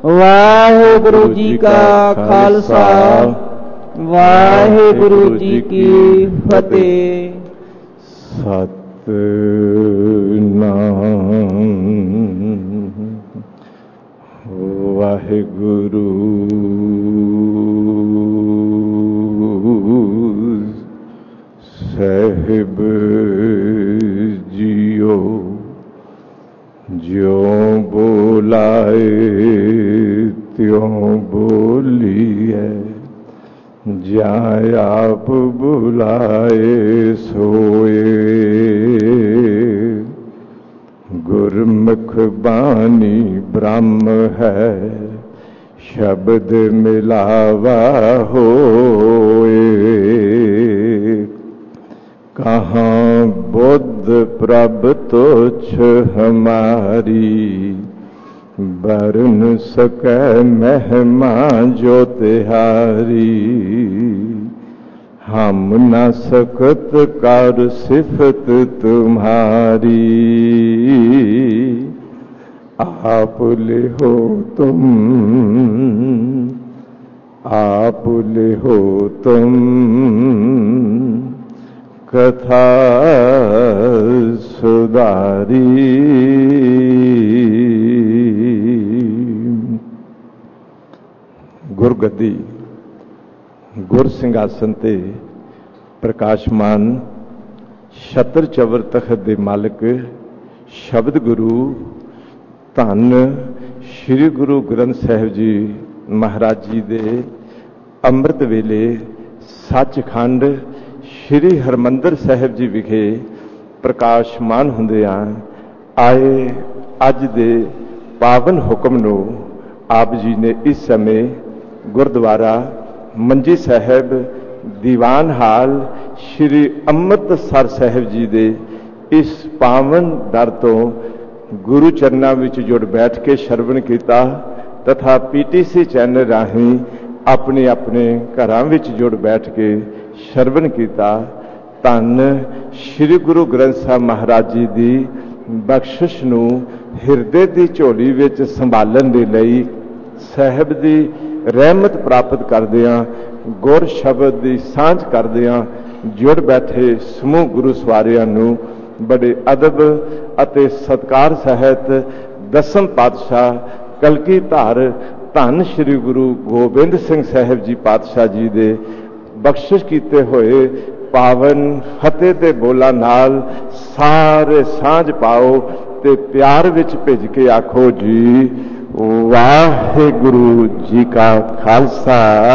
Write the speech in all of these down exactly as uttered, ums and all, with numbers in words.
ਵਾਹਿਗੁਰੂ ਜੀ ਕਾ ਖਾਲਸਾ ਵਾਹਿਗੁਰੂ ਜੀ ਕੀ ਫਤਿਹ। ਸਤਿਨਾਮ ਵਾਹਿਗੁਰੂ ਸਾਹਿਬ ਜੀਓ, ਜਿਉਂ ਬੋਲਾਏ ਤਿਉਂ ਬੋਲੀਐ, ਜਾਂ ਆਪ ਬੁਲਾਏ ਸੋਏ। ਗੁਰਮੁਖ ਬਾਣੀ ਬ੍ਰਹਮ ਹੈ, ਸ਼ਬਦ ਮਿਲਾਵਾ ਹੋਏ। ਕਹਾਂ ਬੁੱਧ ਪ੍ਰਭ ਤੁਛ ਹਮਾਰੀ, ਬਰਨ ਸਕੈ ਮਹਿਮਾ ਜੋ ਤਿਹਾਰੀ। ਹਮ ਨ ਸਕਤ ਕਰ ਸਿਫਤ तुम्हारी, आप लिहो तुम आप लिहो तुम, कथा सुधारी। गुरगद्दी गुर ਸਿੰਘਾਸਨ ਤੇ ਪ੍ਰਕਾਸ਼ਮਾਨ ਛਤਰ ਚਵਰ ਤਖਤ ਦੇ ਮਾਲਕ ਸ਼ਬਦ ਗੁਰੂ ਧੰਨ ਸ੍ਰੀ ਗੁਰੂ ਗ੍ਰੰਥ ਸਾਹਿਬ ਜੀ ਮਹਾਰਾਜ ਜੀ ਦੇ ਅੰਮ੍ਰਿਤ ਵੇਲੇ ਸੱਚਖੰਡ ਸ੍ਰੀ ਹਰਿਮੰਦਰ ਸਾਹਿਬ ਜੀ ਵਿਖੇ ਪ੍ਰਕਾਸ਼ਮਾਨ ਹੁੰਦਿਆਂ ਆਏ ਅੱਜ ਦੇ ਪਾਵਨ ਹੁਕਮ ਨੂੰ ਆਪ ਜੀ ਨੇ ਇਸ ਸਮੇਂ ਗੁਰਦੁਆਰਾ ਮੰਜੀ ਸਾਹਿਬ ਦੀਵਾਨ ਹਾਲ ਸ੍ਰੀ ਅੰਮ੍ਰਿਤਸਰ ਸਾਹਿਬ ਜੀ ਦੇ ਇਸ ਪਾਵਨ ਦਰ ਤੋਂ ਗੁਰੂ ਚਰਨਾਂ ਵਿੱਚ ਜੁੜ ਬੈਠ ਕੇ ਸ਼ਰਵਣ ਕੀਤਾ ਤਥਾ ਪੀਟੀਸੀ ਚੈਨਲ ਰਾਹੀਂ ਆਪਣੇ ਆਪਣੇ ਘਰਾਂ ਵਿੱਚ ਜੁੜ ਬੈਠ ਕੇ ਸ਼ਰਵਣ ਕੀਤਾ। ਧੰਨ ਸ੍ਰੀ ਗੁਰੂ ਗ੍ਰੰਥ ਸਾਹਿਬ ਮਹਾਰਾਜ ਜੀ ਦੀ ਬਖਸ਼ਿਸ਼ ਨੂੰ ਹਿਰਦੇ ਦੀ ਝੋਲੀ ਵਿੱਚ ਸੰਭਾਲਣ ਦੇ ਲਈ ਸਾਹਿਬ ਦੀ ਰਹਿਮਤ ਪ੍ਰਾਪਤ ਕਰਦਿਆਂ ਗੁਰ ਸ਼ਬਦ ਦੀ ਸਾਂਝ ਕਰਦਿਆਂ ਜੁੜ ਬੈਠੇ ਸਮੂਹ ਗੁਰੂ ਸਵਾਰਿਆਂ ਨੂੰ ਬੜੇ ਅਦਬ ਅਤੇ ਸਤਿਕਾਰ ਸਹਿਤ ਦਸਮ ਪਾਤਸ਼ਾਹ ਕਲਗੀਧਰ ਧੰਨ ਸ੍ਰੀ ਗੁਰੂ ਗੋਬਿੰਦ ਸਿੰਘ ਸਾਹਿਬ ਜੀ ਪਾਤਸ਼ਾਹ ਜੀ ਦੇ ਬਖਸ਼ਿਸ਼ ਕੀਤੇ ਹੋਏ ਪਾਵਨ ਫਤਿਹ ਦੇ ਬੋਲਾਂ ਨਾਲ ਸਾਰੇ ਸਾਂਝ ਪਾਓ ਤੇ ਪਿਆਰ ਵਿੱਚ ਭਿੱਜ ਕੇ ਆਖੋ ਜੀ ਵਾਹਿਗੁਰੂ ਜੀ ਕਾ ਖਾਲਸਾ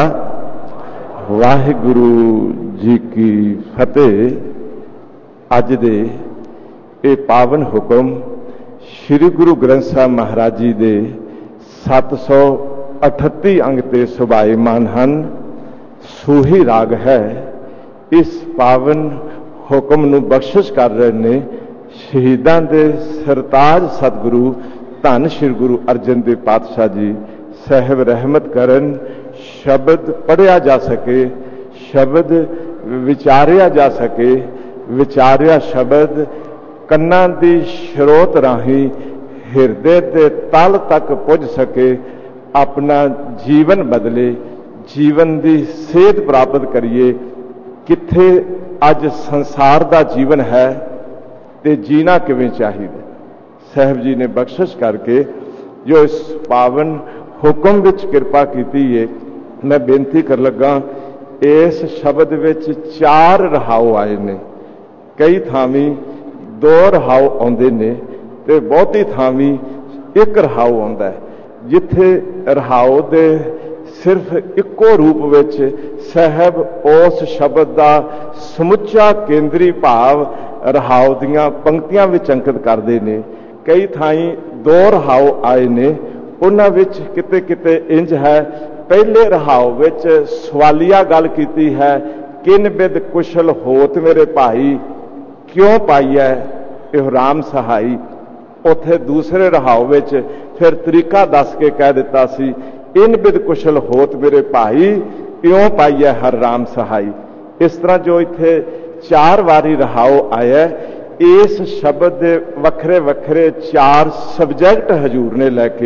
ਵਾਹਿਗੁਰੂ ਜੀ ਕੀ ਫਤਿਹ। ਅੱਜ ਦੇ ਇਹ ਪਾਵਨ ਹੁਕਮ ਸ੍ਰੀ ਗੁਰੂ ਗ੍ਰੰਥ ਸਾਹਿਬ ਮਹਾਰਾਜ ਜੀ ਦੇ ਸੱਤ ਸੌ ਅਠੱਤੀ ਅੰਗ ਤੇ ਸੁਭਾਏਮਾਨ ਹਨ। ਸੂਹੀ ਰਾਗ ਹੈ। ਇਸ ਪਾਵਨ ਹੁਕਮ ਨੂੰ ਬਖਸ਼ਿਸ਼ ਕਰ ਰਹੇ ਨੇ ਸ਼ਹੀਦਾਂ ਦੇ ਸਰਤਾਜ ਸਤਿਗੁਰੂ ਧੰਨ ਸ੍ਰੀ ਗੁਰੂ ਅਰਜਨ ਦੇਵ ਪਾਤਸ਼ਾਹ ਜੀ ਸਾਹਿਬ ਰਹਿਮਤ ਕਰਨ। ਸ਼ਬਦ ਪੜ੍ਹਿਆ ਜਾ ਸਕੇ, ਸ਼ਬਦ ਵਿਚਾਰਿਆ ਜਾ ਸਕੇ, ਵਿਚਾਰਿਆ ਸ਼ਬਦ ਕੰਨਾਂ ਦੀ ਸਰੋਤ ਰਾਹੀਂ ਹਿਰਦੇ ਦੇ ਤਲ ਤੱਕ ਪੁੱਜ ਸਕੇ, ਆਪਣਾ ਜੀਵਨ ਬਦਲੇ, ਜੀਵਨ ਦੀ ਸੇਧ ਪ੍ਰਾਪਤ ਕਰੀਏ। ਕਿੱਥੇ ਅੱਜ ਸੰਸਾਰ ਦਾ ਜੀਵਨ ਹੈ ਤੇ ਜੀਣਾ ਕਿਵੇਂ ਚਾਹੀਦਾ। ਸਾਹਿਬ ਜੀ ਨੇ ਬਖਸ਼ਿਸ਼ ਕਰਕੇ ਜੋ ਇਸ ਪਾਵਨ ਹੁਕਮ ਵਿੱਚ ਕਿਰਪਾ ਕੀਤੀ ਹੈ, ਮੈਂ ਬੇਨਤੀ ਕਰ ਲੱਗਾ ਇਸ ਸ਼ਬਦ ਵਿੱਚ ਚਾਰ ਰਹਾਉ ਆਏ ਨੇ। ਕਈ ਥਾਵੀਂ ਦੋ ਰਹਾਉ ਆਉਂਦੇ ਨੇ ਤੇ ਬਹੁਤੀ ਥਾਵੀਂ ਇੱਕ ਰਹਾਉ ਆਉਂਦਾ ਹੈ। ਜਿੱਥੇ ਰਹਾਉ ਦੇ ਸਿਰਫ ਇੱਕੋ ਰੂਪ ਵਿੱਚ ਸਾਹਿਬ ਉਸ ਸ਼ਬਦ ਦਾ ਸਮੁੱਚਾ ਕੇਂਦਰੀ ਭਾਵ ਰਹਾਉ ਦੀਆਂ ਪੰਕਤੀਆਂ ਵਿੱਚ ਅੰਕਿਤ ਕਰਦੇ ਨੇ। ਕਈ ਥਾਈਂ ਦੋ ਰਹਾਉ ਆਏ ਨੇ, ਉਹਨਾਂ ਵਿੱਚ ਕਿਤੇ ਕਿਤੇ ਇੰਜ ਹੈ। ਪਹਿਲੇ ਰਹਾਉ ਵਿੱਚ ਸਵਾਲੀਆ ਗੱਲ ਕੀਤੀ ਹੈ, ਕਿਨ ਬਿਦ ਕੁਸ਼ਲ ਹੋਤ ਮੇਰੇ ਭਾਈ, ਕਿਉਂ ਪਾਈਐ ਇਹ ਰਾਮ ਸਹਾਈ। ਉੱਥੇ ਦੂਸਰੇ ਰਹਾਉ ਵਿੱਚ ਫਿਰ ਤਰੀਕਾ ਦੱਸ ਕੇ ਕਹਿ ਦਿੱਤਾ ਸੀ, ਇਨ ਬਿਦ ਕੁਸ਼ਲ ਹੋਤ ਮੇਰੇ ਭਾਈ, ਕਿਉਂ ਪਾਈਐ ਹਰ ਰਾਮ ਸਹਾਈ। ਇਸ ਤਰ੍ਹਾਂ ਜੋ ਇੱਥੇ ਚਾਰ ਵਾਰੀ ਰਹਾਉ ਆਇਆ, ਇਸ ਸ਼ਬਦ ਦੇ ਵੱਖਰੇ ਵੱਖਰੇ ਚਾਰ ਸਬਜੈਕਟ ਹਜ਼ੂਰ ਨੇ ਲੈ ਕੇ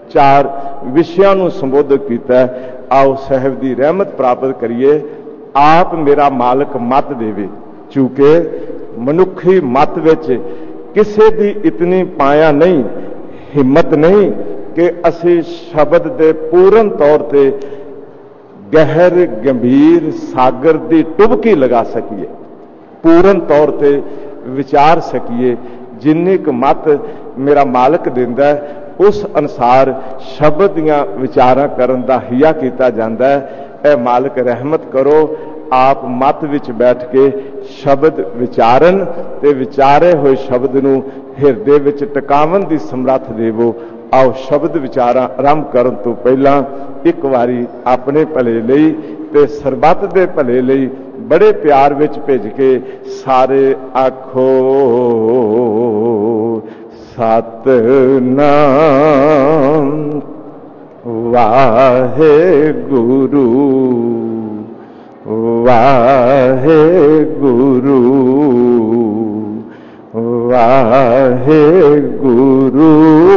ਚਾਰ ਵਿਸ਼ਿਆਂ ਨੂੰ ਸੰਬੋਧਿਤ ਕੀਤਾ। ਆਓ ਸਾਹਿਬ ਦੀ ਰਹਿਮਤ ਪ੍ਰਾਪਤ ਕਰੀਏ। ਆਪ ਮੇਰਾ ਮਾਲਕ ਮਤ ਦੇਵੇ, ਚੂੰਕਿ ਮਨੁੱਖੀ ਮਤ ਵਿੱਚ ਕਿਸੇ ਦੀ ਇਤਨੀ ਪਾਇਆ ਨਹੀਂ, ਹਿੰਮਤ ਨਹੀਂ ਕਿ ਅਸੀਂ ਸ਼ਬਦ ਦੇ ਪੂਰਨ ਤੌਰ ਤੇ ਗਹਿਰ ਗੰਭੀਰ ਸਾਗਰ ਦੀ ਟੁਬਕੀ ਲਗਾ ਸਕੀਏ, ਪੂਰਨ ਤੌਰ ਤੇ ਵਿਚਾਰ ਸਕੀਏ। ਜਿੰਨੀ ਕੁ ਮਤ ਮੇਰਾ ਮਾਲਕ ਦਿੰਦਾ ਉਸ ਅਨੁਸਾਰ ਸ਼ਬਦ ਦੀਆਂ ਵਿਚਾਰਾਂ ਕਰਨ ਦਾ ਹਿਆ ਕੀਤਾ ਜਾਂਦਾ ਹੈ। ਇਹ ਮਾਲਕ ਰਹਿਮਤ ਕਰੋ, ਆਪ ਮਤ ਵਿੱਚ ਬੈਠ ਕੇ ਸ਼ਬਦ ਵਿਚਾਰਨ ਤੇ ਵਿਚਾਰੇ ਹੋਏ ਸ਼ਬਦ ਨੂੰ ਹਿਰਦੇ ਵਿੱਚ ਟਿਕਾਵਣ ਦੀ ਸਮਰੱਥ ਦੇਵੋ। ਆਓ ਸ਼ਬਦ ਵਿਚਾਰਾਂ ਆਰੰਭ ਕਰਨ ਤੋਂ ਪਹਿਲਾਂ ਇੱਕ ਵਾਰੀ ਆਪਣੇ ਭਲੇ ਲਈ ਤੇ ਸਰਬੱਤ ਦੇ ਭਲੇ ਲਈ ਬੜੇ ਪਿਆਰ ਵਿੱਚ ਭਿੱਜ ਕੇ ਸਾਰੇ ਆਖੋ ਸਤਿਨਾਮ ਵਾਹਿਗੁਰੂ ਵਾਹਿਗੁਰੂ ਵਾਹਿਗੁਰੂ।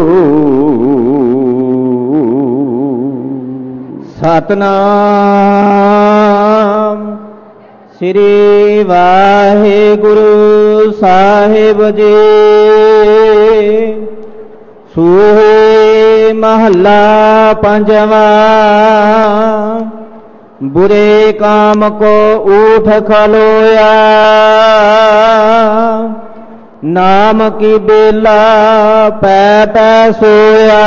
ਸਤਿਨਾਮ ਸ੍ਰੀ ਵਾਹਿਗੁਰੂ ਸਾਹਿਬ ਜੀ। ਸੂਹੇ ਮਹੱਲਾ ਪੰਜਵਾਂ। बुरे काम को उठ खलोया, नाम की बेला पै पै सोया।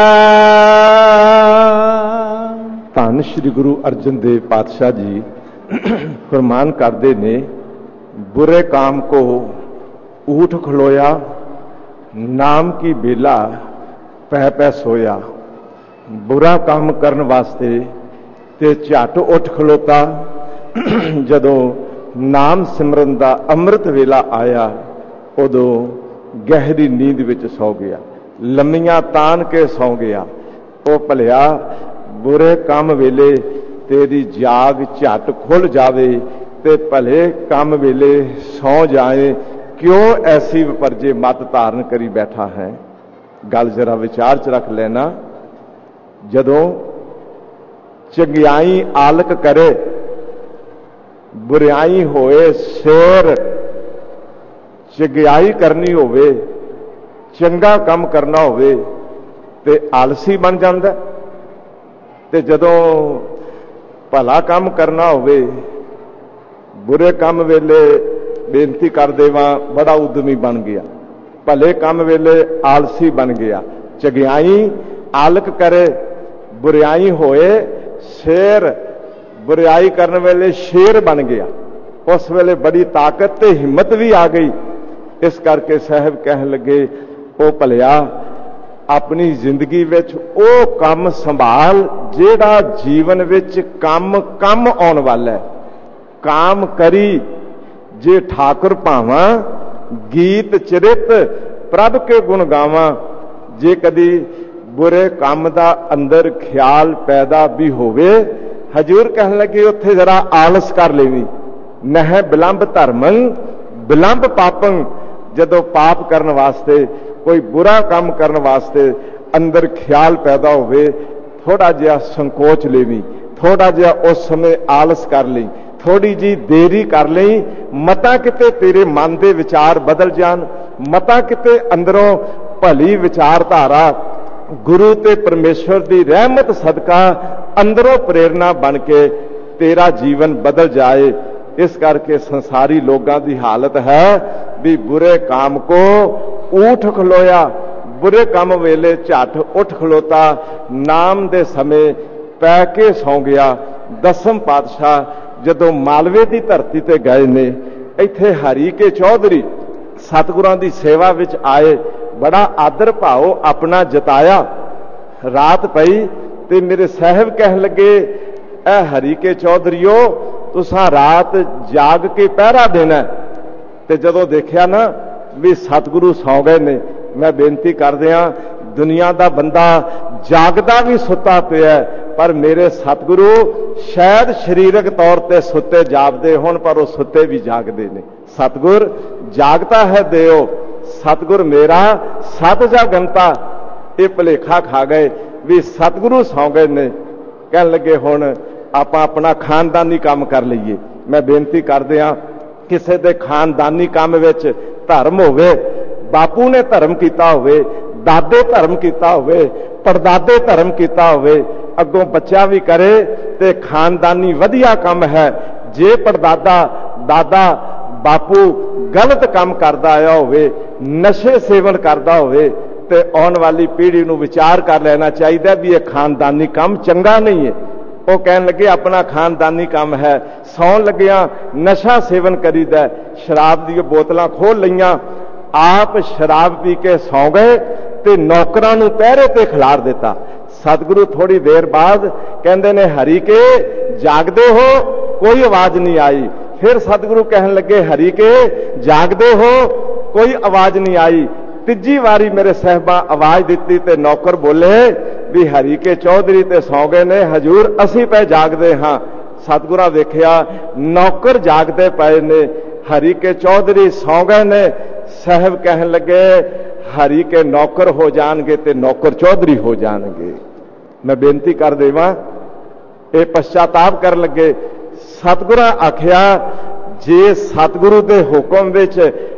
ਧੰਨ ਸ਼੍ਰੀ ਗੁਰੂ ਅਰਜਨ ਦੇਵ ਪਾਤਸ਼ਾਹ ਜੀ ਫਰਮਾਨ ਕਰਦੇ ਨੇ, बुरे काम को उठ खलोया, नाम की बेला पै पै सोया। बुरा काम ਕਰਨ ਵਾਸਤੇ ਤੇ ਝੱਟ ਉੱਠ ਖਲੋਤਾ। ਜਦੋਂ ਨਾਮ ਸਿਮਰਨ ਦਾ ਅੰਮ੍ਰਿਤ ਵੇਲਾ ਆਇਆ ਉਦੋਂ ਗਹਿਰੀ ਨੀਂਦ ਵਿੱਚ ਸੌ ਗਿਆ, ਲੰਮੀਆਂ ਤਾਣ ਕੇ ਸੌ ਗਿਆ। ਉਹ ਭਲਿਆ ਬੁਰੇ ਕੰਮ ਵੇਲੇ ਤੇਰੀ ਜਾਗ ਝੱਟ ਖੁੱਲ ਜਾਵੇ ਤੇ ਭਲੇ ਕੰਮ ਵੇਲੇ ਸੌ ਜਾਏ। ਕਿਉਂ ਐਸੀ ਵਿਪਰਜੇ ਮਤ ਧਾਰਨ ਕਰੀ ਬੈਠਾ ਹੈ? ਗੱਲ ਜ਼ਰਾ ਵਿਚਾਰ ਚ ਰੱਖ ਲੈਣਾ। ਜਦੋਂ ਚੰਗਿਆਈ ਆਲਕ ਕਰੇ, ਬੁਰਿਆਈ ਹੋਏ ਸ਼ੇਰ। ਚੰਗਿਆਈ ਕਰਨੀ ਹੋਵੇ, ਚੰਗਾ ਕੰਮ ਕਰਨਾ ਹੋਵੇ ਤੇ ਆਲਸੀ ਬਣ ਜਾਂਦਾ, ਤੇ ਜਦੋਂ ਭਲਾ ਕੰਮ ਕਰਨਾ ਹੋਵੇ, ਬੁਰੇ ਕੰਮ ਵੇਲੇ ਬੇਨਤੀ ਕਰ ਦੇਵਾਂ ਬੜਾ ਉਦਮੀ ਬਣ ਗਿਆ, ਭਲੇ ਕੰਮ ਵੇਲੇ ਆਲਸੀ ਬਣ ਗਿਆ। ਚੰਗਿਆਈ ਆਲਕ ਕਰੇ, ਬੁਰਿਆਈ ਹੋਏ ਸ਼ੇਰ। ਬੁਰਿਆਈ ਕਰਨ ਵੇਲੇ ਸ਼ੇਰ ਬਣ ਗਿਆ, ਉਸ ਵੇਲੇ ਬੜੀ ਤਾਕਤ ਤੇ ਹਿੰਮਤ ਵੀ ਆ ਗਈ। ਇਸ ਕਰਕੇ ਸਾਹਿਬ ਕਹਿਣ ਲੱਗੇ, ਉਹ ਭਲਿਆ ਆਪਣੀ ਜ਼ਿੰਦਗੀ ਵਿੱਚ ਉਹ ਕੰਮ ਸੰਭਾਲ ਜਿਹੜਾ ਜੀਵਨ ਵਿੱਚ ਕੰਮ ਕੰਮ ਆਉਣ ਵਾਲਾ ਹੈ। ਕਾਮ ਕਰੀ ਜੇ ਠਾਕੁਰ ਭਾਵਾਂ, ਗੀਤ ਚਰਿਤ ਪ੍ਰਭ ਕੇ ਗੁਣ ਗਾਵਾਂ। ਜੇ ਕਦੀ ਬੁਰੇ ਕੰਮ ਦਾ ਅੰਦਰ ਖਿਆਲ ਪੈਦਾ ਵੀ ਹੋਵੇ, ਹਜੂਰ ਕਹਿਣ ਲੱਗੇ ਉੱਥੇ ਜ਼ਰਾ ਆਲਸ ਕਰ ਲੈਵੀਂ। ਨਹਿ ਬਿਲੰਬ ਧਰਮੰ ਬਿਲੰਬ ਪਾਪੰ। ਜਦੋਂ ਪਾਪ ਕਰਨ ਵਾਸਤੇ, ਕੋਈ ਬੁਰਾ ਕੰਮ ਕਰਨ ਵਾਸਤੇ ਅੰਦਰ ਖਿਆਲ ਪੈਦਾ ਹੋਵੇ, ਥੋੜਾ ਜਿਹਾ ਸੰਕੋਚ ਲੈਵੀਂ, ਥੋੜਾ ਜਿਹਾ ਉਸ ਸਮੇਂ ਆਲਸ ਕਰ ਲਈ, ਥੋੜੀ ਜੀ ਦੇਰੀ ਕਰ ਲਈ। ਮਤਾ ਕਿਤੇ ਤੇਰੇ ਮਨ ਦੇ ਵਿਚਾਰ ਬਦਲ ਜਾਣ, ਮਤਾ ਕਿਤੇ ਅੰਦਰੋਂ ਭਲੀ ਵਿਚਾਰਧਾਰਾ ਗੁਰੂ ਤੇ ਪਰਮੇਸ਼ਵਰ ਦੀ ਰਹਿਮਤ ਸਦਕਾ ਅੰਦਰੋਂ ਪ੍ਰੇਰਨਾ ਬਣ ਕੇ ਤੇਰਾ ਜੀਵਨ ਬਦਲ ਜਾਏ। ਇਸ ਕਰਕੇ ਸੰਸਾਰੀ ਲੋਕਾਂ ਦੀ ਹਾਲਤ ਹੈ ਵੀ ਬੁਰੇ ਕੰਮ ਕੋ ਉਠ ਖਲੋਇਆ, ਬੁਰੇ ਕੰਮ ਵੇਲੇ ਝੱਟ ਉੱਠ ਖਲੋਤਾ, ਨਾਮ ਦੇ ਸਮੇਂ ਪੈ ਕੇ ਸੌਂ ਗਿਆ। ਦਸਮ ਪਾਤਸ਼ਾਹ ਜਦੋਂ ਮਾਲਵੇ ਦੀ ਧਰਤੀ ਤੇ ਗਏ ਨੇ, ਇੱਥੇ ਹਰੀ ਕੇ ਚੌਧਰੀ ਸਤਿਗੁਰਾਂ ਦੀ ਸੇਵਾ ਵਿੱਚ ਆਏ, ਬੜਾ ਆਦਰ ਭਾਵ ਆਪਣਾ ਜਤਾਇਆ। ਰਾਤ ਪਈ ਤੇ ਮੇਰੇ ਸਾਹਿਬ ਕਹਿਣ ਲੱਗੇ, ਇਹ ਹਰੀ ਕੇ ਚੌਧਰੀਓ ਤੁਸਾਂ ਰਾਤ ਜਾਗ ਕੇ ਪਹਿਰਾ ਦੇਣਾ। ਤੇ ਜਦੋਂ ਦੇਖਿਆ ਨਾ ਵੀ ਸਤਿਗੁਰੂ ਸੌਂ ਗਏ ਨੇ, ਮੈਂ ਬੇਨਤੀ ਕਰਦਿਆਂ, ਦੁਨੀਆ ਦਾ ਬੰਦਾ ਜਾਗਦਾ ਵੀ ਸੁੱਤਾ ਪਿਆ, ਪਰ ਮੇਰੇ ਸਤਿਗੁਰੂ ਸ਼ਾਇਦ ਸਰੀਰਕ ਤੌਰ ਤੇ ਸੁੱਤੇ ਜਾਗਦੇ ਹੋਣ, ਪਰ ਉਹ ਸੁੱਤੇ ਵੀ ਜਾਗਦੇ ਨੇ। ਸਤਿਗੁਰ ਜਾਗਤਾ ਹੈ ਦਿਓ, ਸਤਿਗੁਰ ਮੇਰਾ ਸਤ ਜਾਗੰਤਾ। ਇਹ ਭੁਲੇਖਾ ਖਾ ਗਏ। भी सतगुरु सौ गए ने, कह लगे हुण आपां अपना खानदानी काम कर लईए। मैं बेनती कर दियां किसी दे खानदानी काम विच धर्म होवे, बापू ने धर्म कीता होवे, दादे धर्म कीता होवे, परदादे धर्म कीता होवे, अगों बच्चा भी करे ते खानदानी वधिया काम है। जे परदादा दादा बापू गलत काम करता आया होवे, नशे सेवन करता होवे, ते आने वाली पीढ़ी नूं विचार कर लेना चाहिए भी यह खानदानी काम चंगा नहीं है। वो कहन लगे अपना खानदानी काम है, सौन लग्या नशा सेवन करीदा, शराब दी बोतलां खोल लईयां, आप शराब पी के सौ गए ते नौकरां नूं पहरे ते खिलार दिता। सतगुरु थोड़ी देर बाद कहंदे ने हरि के जागदे हो, कोई आवाज नहीं आई। फिर सतगुरु कहन लगे हरि के जागदे हो, कोई आवाज नहीं आई। तीजी वारी मेरे साहबा आवाज दी ते नौकर बोले भी हरि के चौधरी ते सौ गए ने, हजूर असी पे जागदे हाँ। सतगुरा वेख्या नौकर जागदे पे ने, हरि के चौधरी सौ गए ने। साहब कहन लगे हरि के नौकर हो जाएंगे ते नौकर चौधरी हो जाएंगे। मैं बेनती कर देवां, ये पश्चाताप कर लगे। सतगुरा आख्या जे सतगुरु दे हुक्म विच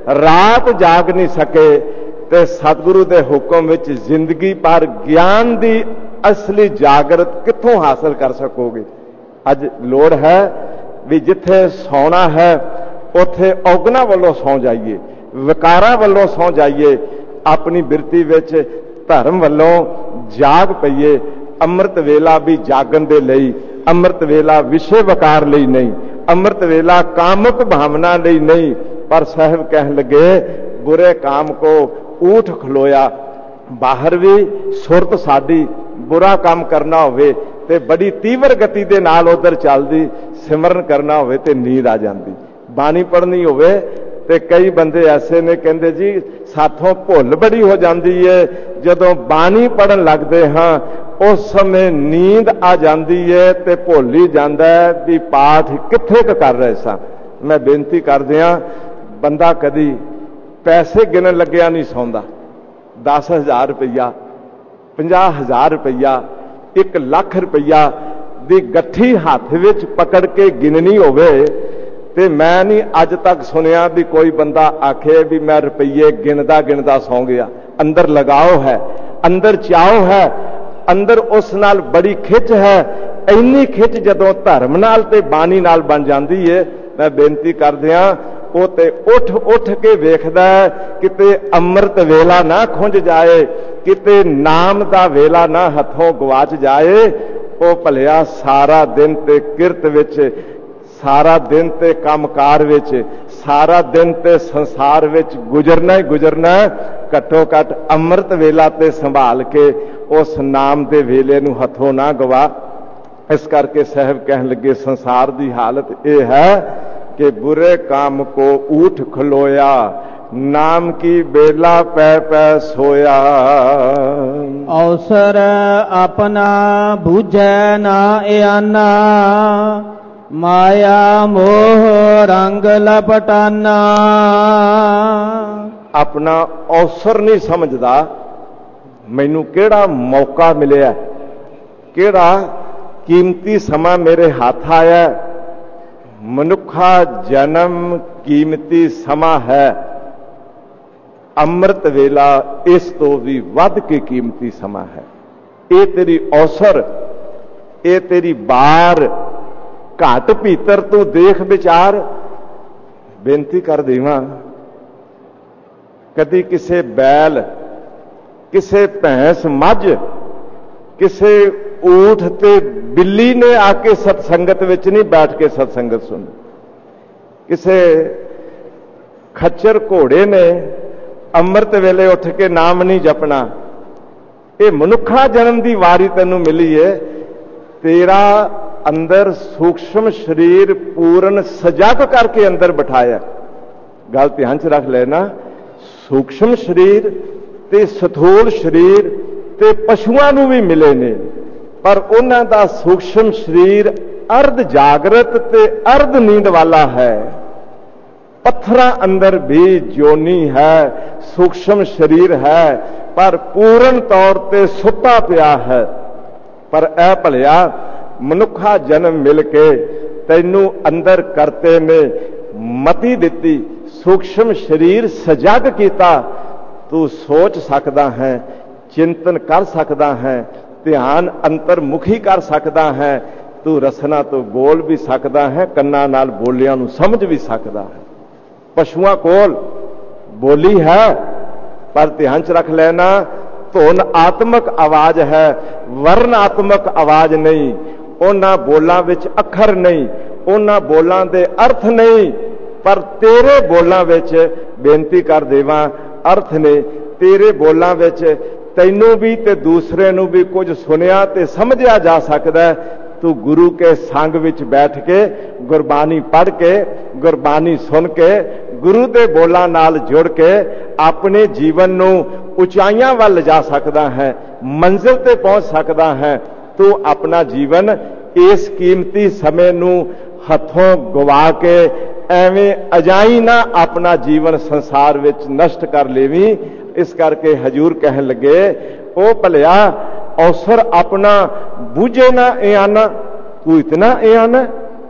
रात जाग नहीं सके ते सतगुरु दे हुक्म विच जिंदगी पर ज्ञान दी असली जागरत कित्थों हासिल कर सकोगे। अज लोड़ है भी जिथे सौना है उथे औगना वालों सौ जाइए, विकारा वालों सौ जाइए, अपनी बिरती विच धर्म वालों जाग पईए। अमृत वेला भी जागन दे लई, अमृत वेला विषय वकार लई नहीं, अमृत वेला कामक भावना लई नहीं। पर साहब कह लगे बुरे काम को ऊठ खलोया। बाहर भी सुरत साडी बुरा काम करना होवे ते बड़ी तीव्र गति दे नाल उधर चलदी, सिमरन करना होवे ते नींद आ जाती। बाणी पढ़नी होवे ते कई बंदे ऐसे ने कहंदे जी साथों भुल बड़ी हो जाती है, जदों बाणी पढ़न लगदे हाँ उस समय नींद आ जाती है ते भुल ही जाता है भी पाठ कित्थे कर रहे सा। मैं बेनती कर दियां बंदा कदी पैसे गिनन लग्या नहीं सौंदा। दस हज़ार रुपया, पंजाह हज़ार रुपया, एक लाख रुपया दी गट्ठी हाथ विच पकड़ के गिननी होवे ते मैं नहीं अज तक सुनिया भी कोई बंदा आखे भी मैं रुपये गिनदा गिनदा सौ गया। अंदर लगाओ है, अंदर चाओ है, अंदर उस नाल बड़ी खिच है। इन्नी खिच जदों धर्म नाल ते बाणी नाल बन जाती है, मैं बेनती कर दियां वो ते उठ उठ के वेखदा है किते अमृत वेला ना खुंज जाए, किते नाम दा वेला ना हथों गवाच जाए। वो भलिया सारा दिन ते किरत विच, सारा दिन ते कामकार विच, सारा दिन ते संसार विच गुजरना ही गुजरना। घट्टो घट अमृत वेला ते संभाल के उस नाम दे वेले नूं हथों ना गवा। इस करके साहब कहन लगे संसार दी हालत यह है कि बुरे काम को ऊठ खलोया, नाम की बेला पै पै सोया। अवसर अपना बूझै ना एआना, माया मोह रंग लपटाना। अपना अवसर नहीं समझदा, मैनू केड़ा मौका मिलिया, केड़ा कीमती समा मेरे हाथ आया। मनुखा जन्म कीमती समा है, अमृत वेला इस तो भी वध के कीमती समा है। ये तेरी अवसर, ये तेरी बार घाट भीतर तू देख विचार। बेनती कर देवां कदी किसे बैल, किसे भैंस मझ, किसे ऊठ ते बिल्ली ने आके सत्संगत विच नहीं बैठ के सत्संगत सुन, किसे खच्चर घोड़े ने अमृत वेले उठ के नाम नहीं जपना। ये मनुखा जन्म की वारी तेनू मिली है। तेरा अंदर सूक्ष्म शरीर पूर्ण सजग करके अंदर बिठाया। गल ध्यान च रख लेना, सूक्ष्म शरीर ते स्थूल शरीर ते पशुआं नूं भी मिले ने, पर उन्हां दा सूक्ष्म शरीर अर्ध जागृत ते अर्ध नींद वाला है। पत्थरां अंदर भी जोनी है, सूक्ष्म शरीर है, पर पूर्ण तौर ते सुता पिया है। पर ऐ भलिया मनुखा जन्म मिल के तैनू अंदर करते ने मती दिती, सूक्ष्म शरीर सजग कीता। तू सोच सकदा है, चिंतन कर सकदा है, ध्यान अंतरमुखी कर सकदा है, तू रसना तो बोल भी सकदा है, कन्ना नाल बोलियां नू समझ भी सकदा है। पशुआं कोल बोली है, पर ध्यान च रख लेना धुन आत्मक आवाज है, वर्णात्मक आवाज नहीं। उन्हां बोलां विच अखर नहीं, उन्हां बोलां दे अर्थ नहीं, पर तेरे बोलां विच बेनती कर देवां अर्थ ने। तेरे बोलां विच तैनू भी ते दूसरे नू भी कुछ सुनिया ते समझिया जा सकदा है। तू गुरु के संग विच बैठ के गुरबानी पढ़ के गुरबानी सुन के गुरु दे बोलां नाल जुड़ के अपने जीवन नू उचाइयां वल जा सकदा है, मंजिल ते पहुंच सकदा है। तू अपना जीवन इस कीमती समय नू हथों गवा के एवें अजाई ना अपना जीवन संसार विच नष्ट कर लेवी। इस करके हजूर कहन लगे, ओ भलिया अवसर अपना बूझे ना ए आना। तू इतना ए आना,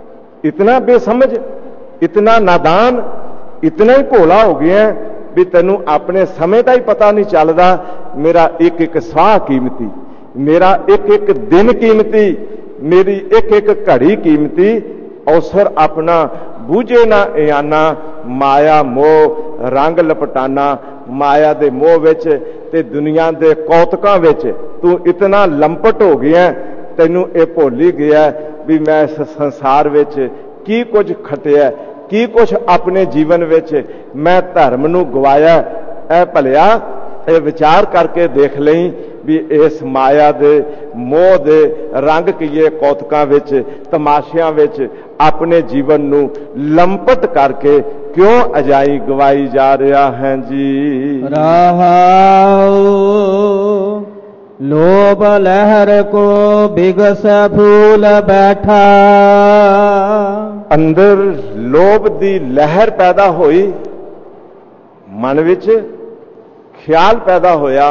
इतना बेसमझ, इतना नादान, इतना ही भोला हो गया भी तेनू अपने समय का ही पता नहीं चलता। मेरा एक एक साह कीमती, मेरा एक एक दिन कीमती, मेरी एक एक घड़ी कीमती। अवसर अपना बूझे ना ए आना, माया मोह रंग लपटाना। माया दे मोह विच ते दुनिया दे कौतकां विच तू इतना लंपट हो गया, तैनू ये भुल ही गया भी मैं इस संसार विच की कुछ खटिया, की कुछ अपने जीवन विच मैं धर्म नू गवाया। ऐ भलिया ये विचार करके देख लई भी इस माया दे मोह दे रंग कीए कौतकां विच तमाशियां विच अपने जीवन नू लंपट करके क्यों अजाई गवाई जा रहा है जी। रहाऊ लोभ लहर को बिगस फूल बैठा। अंदर लोभ दी लहर पैदा होई, मन विच ख्याल पैदा होया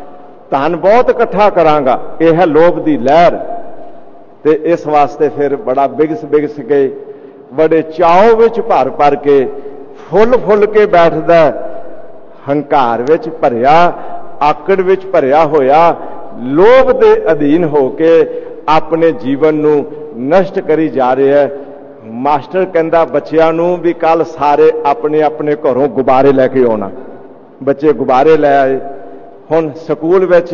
धन बहुत इकट्ठा करांगा, यह है लोभ दी लहर। ते इस वास्ते फिर बड़ा बिगस बिगस के बड़े चाव विच भर भर के फुल फुल के बैठदा, हंकार विच भरिया, आकड़ विच भरिया होया, लोभ दे अधीन होके अपने जीवन नू नष्ट करी जा रहा है। मास्टर कहंदा बच्चियां नू भी कल सारे अपने अपने घरों गुब्बारे लैके आउणा। बच्चे गुब्बारे लै आए। हुण स्कूल विच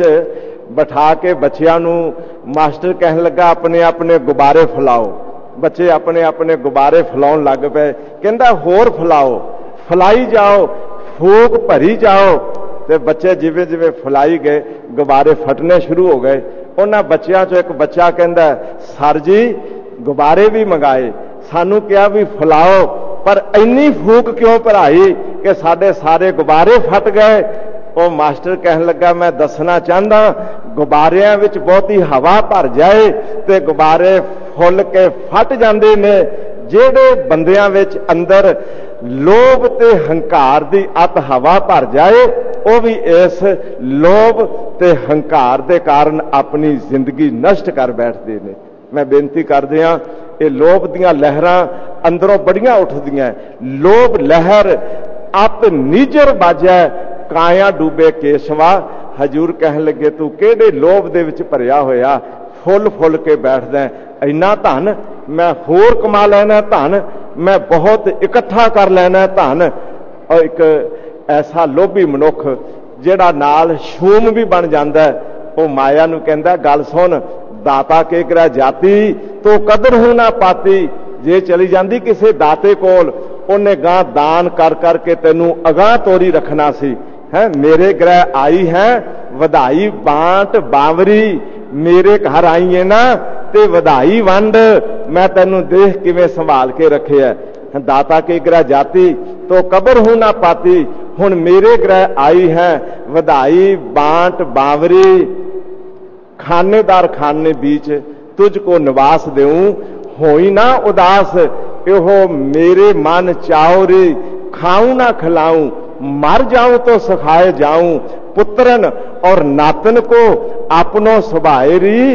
बिठा के बच्चियां नू मास्टर कहन लगा अपने अपने गुब्बारे फैलाओ। बच्चे अपने अपने गुब्बारे फैलाउण लग पे। कहंदा होर फैलाओ, फैलाई जाओ, फूक भरी जाओ। ते बच्चे जिवें जिवें फैलाई गए गुब्बारे फटने शुरू हो गए। उन्हां बच्चियां चों एक बच्चा कहंदा सर जी गुब्बारे भी मंगाए, सानू क्या भी फैलाओ, पर इन्नी फूक क्यों भराई कि साडे सारे गुब्बारे फट गए। वो मास्टर कहन लगा मैं दसना चाहता गुब्बारियां विच बहुती हवा भर जाए ते गुब्बारे फुल के फट जाते ने। जेड़े बंदियां विच अंदर लोभ ते हंकार दी अत हवा भर जाए वो भी इस लोभ ते हंकार दे कारण अपनी जिंदगी नष्ट कर बैठते हैं। मैं बेनती करदे हां ये लोभ दीयां लहरां अंदरों बड़ियां उठदियां। लोभ लहर अप नीजर बाजै काया डूबे केशवा। हजूर कहन लगे तू केड़े लोभ दे विच भरिया होया फुल फुल के बैठदा। इन्ना धन मैं होर कमा लेना, धन मैं बहुत इकट्ठा कर लेना धन। और एक ऐसा लोभी मनुख जिहड़ा नाल शूम भी बन जाता है वो माया नू कहंदा गल सुन दाता के ग्रह जाती तो कदर हो ना पाती। जे चली जाती किसी दाते कोल उन्हें गां दान कर करके तेनू अगाह तोरी रखना सी। है मेरे ग्रह आई है वधाई बांट बावरी, मेरे घर आई है ना ते वधाई वंड, मैं तेनू देख किवें संभाल के रखे है। दाता के ग्रह जाती तो कबर हो ना पाती, हुण मेरे ग्रह आई है वधाई बांट बावरी, खानेदार खाने बीच तुझको निवास देऊं, होई ना उदास, एहो मेरे मन चाओरी, खाऊं ना खिलाऊं, मर जाऊं तो सिखाए जाऊं, पुत्रन और नातन को अपनों सुभाए री।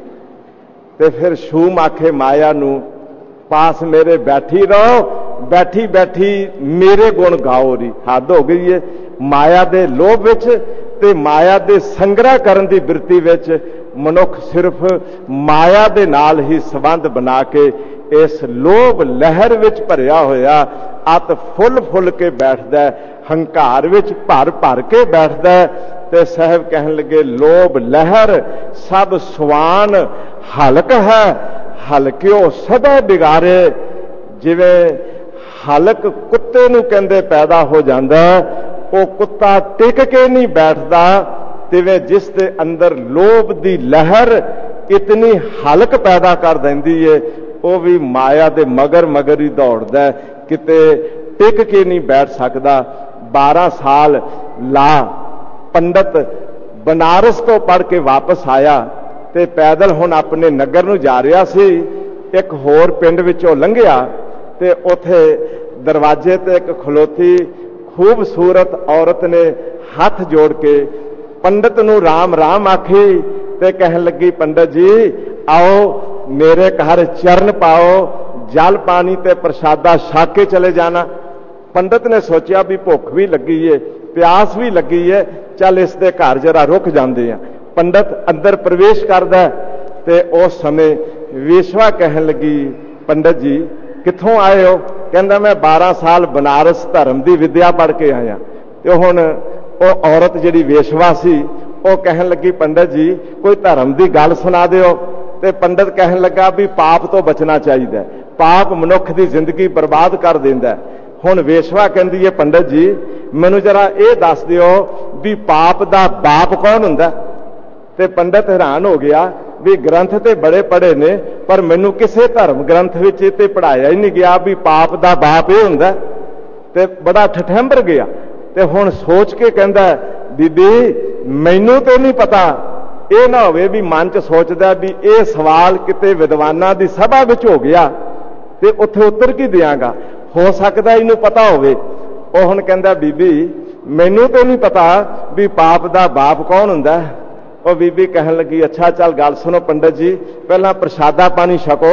ते फिर शूम आखे माया नू, पास मेरे बैठी रहो, बैठी बैठी मेरे गुण गाओ री। हद हो गई है माया दे लोभ विच ते माया दे संग्रह करन दी बिरती विच। मनुख सिर्फ माया दे नाल ही संबंध बना के इस लोभ लहर विच भरिया होया अत फुल फुल के बैठदा है, हंकार विच भर भर के बैठदा है। ते साहब कहन लगे लोभ लहर सब सुआन हलक है, हलकिओ सदा बिगारे। जिवें हलक कुत्ते नूं कहंदे पैदा हो जांदा, वो कुत्ता टिक के नहीं बैठदा, तिवें जिस दे अंदर लोभ दी लहर इतनी हलक पैदा कर देंदी है, वो भी माया दे मगर मगर ही दौड़दा है, किते टिक के नहीं बैठ सकदा। बारह साल ला पंडित बनारस तो पढ़ के वापस आया ते पैदल हुण अपने नगर नूं जा रहा सी। एक होर पिंड विचों लंघिया ते उथे दरवाजे ते एक खलोती खूबसूरत औरत ने हाथ जोड़ के पंडित नूं राम राम आखी ते कहन लगी, पंडित जी आओ मेरे घर चरण पाओ, जल पानी ते प्रसादा छक के चले जाना। पंडित ने सोचा भी भुख भी लगी है, प्यास भी लगी है, चल इस दे घर जरा रुक जाते हैं। पंडित अंदर प्रवेश करदा ते उस समय वेश्वा कहन लगी, पंडित जी कित्थों आए हो? कहंदा मैं बारह साल बनारस धर्म की विद्या पढ़ के आया। तो हुण वो औरत जिहड़ी वेश्वा सी वो कहन लगी, पंडित जी कोई धर्म की गल सुना दिओ। ते पंडित कहन लगा भी पाप तो बचना चाहिए, पाप मनुख की जिंदगी बर्बाद कर देंदा है। हुण वेश्वा कहंदी है, पंडित जी मैनू जरा ये दस दिओ भी पाप दा बाप कौन हुंदा? ते पंडित हैरान हो गया भी ग्रंथ ते बड़े पढ़े ने पर मैनू किसी धर्म ग्रंथ विच ते पढ़ाया ही नहीं गया भी पाप दा बाप ये हुंदा। ते बड़ा ठठंबर गया ते हुण सोच के कहंदा, बीबी मैनू तो नहीं पता, ये ना होवे भी मन च सोचदा भी ये सवाल किते विद्वानां दी सभा विच हो गया ते उत्थे उत्तर की देंगा, हो सकदा इनू पता होवे। ਉਹ ਹੁਣ ਕਹਿੰਦਾ ਬੀਬੀ ਮੈਨੂੰ तो नहीं पता भी पाप दा बाप कौन हुंदा। ਉਹ ਬੀਬੀ कहन लगी, अच्छा चल गल सुनो पंडित जी, पहला प्रसादा पानी छको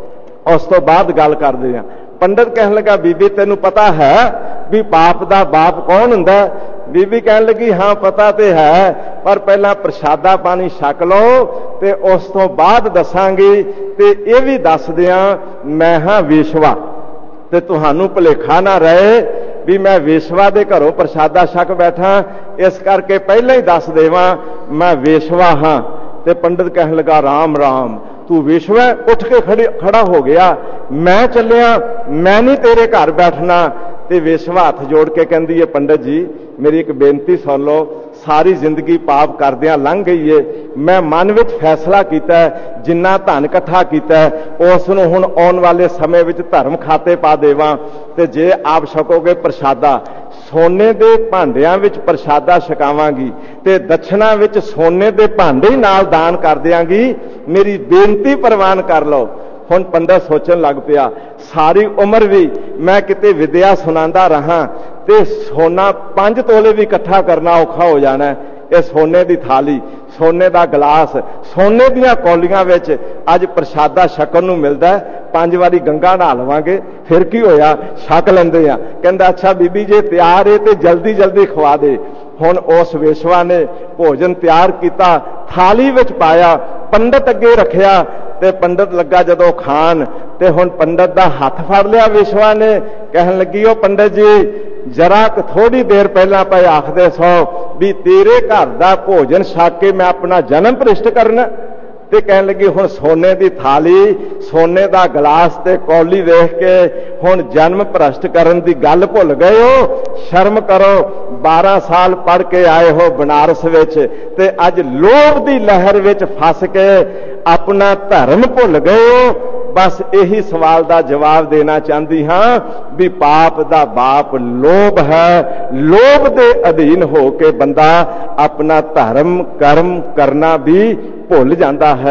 उस तो बाद गल करदे हां। पंडित कहन लगा, बीबी तेनू पता है भी पाप दा बाप कौन हुंदा? बीबी कहन लगी, हाँ पता तो है पर पहला प्रसादा पानी छक लो ते उस तो बाद दसांगी। ते ये भी दस दियां मैं हाँ वेश्वा, ते तुहानू भुलेखा ना रहे भी मैं वेश्वा दे घरों प्रसादा छक बैठा, इस करके पहले ही दस देवां मैं वेश्वा हाँ। ते पंडित कहन लगा, राम राम तू वेश्वा? उठ के खड़ी खड़ा हो गया, मैं चलिया, मैं नहीं तेरे घर बैठना। ते वेश्वा हथ जोड़ के कहंदी है, पंडित जी मेरी एक बेनती सुन लो, सारी जिंदगी पाप करदियां लंघ गई है, मैं मन विच फैसला कीता है जिन्ना धन इकट्ठा कीता है उस नूं हुण आउण वाले समय विच धर्म खाते पा देवां। ते जे आप छकोगे प्रसादा, सोने दे भांडियां विच प्रसादा छकावांगी ते दक्षिणा विच सोने दे भांडे ही नाल दान कर दियांगी, मेरी बेनती प्रवान कर लो। हुण पंडित सोचण लग पिया, सारी उम्र भी मैं किते विद्या सुनांदा रहा ते सोना पांच तोले भी इकट्ठा करना औखा हो जाना है। ये सोने की थाली, सोने का गिलास, सोने दीयां कौलियां विच अज प्रसादा छकण नूं मिलदा है, पांच वारी गंगा नहा लवांगे फिर की होया, छक लैंदे आ। कहंदा अच्छा बीबी जे तैयार है तो जल्दी जल्दी खवा दे। हुण उस वेश्वा ने भोजन तैयार किया, थाली विच पाया, पंडित अगे रखिया ते पंडित लगा जदों खान ते हुण पंडित दा हथ फड़ लिया वेश्वा ने। कहन लगी, ओ पंडित जी जरा थोड़ी देर पहला पे आखदे सो भी तेरे घर दा भोजन छक के मैं अपना जन्म भ्रिष्ट करना। ते कहन लगी हुण सोने की थाली, सोने का गिलास ते कौली देख के हुण जन्म भ्रष्ट करन दी गल भुल गए हो? शर्म करो, बारह साल पढ़ के आए हो बनारस विच ते अज लोभ दी लहर विच फस के अपना धर्म भुल गए हो। बस यही सवाल का जवाब देना चाहती हाँ भी पाप दा बाप लोभ है, लोभ के अधीन हो के बंदा अपना धर्म कर्म करना भी भुल जाता है।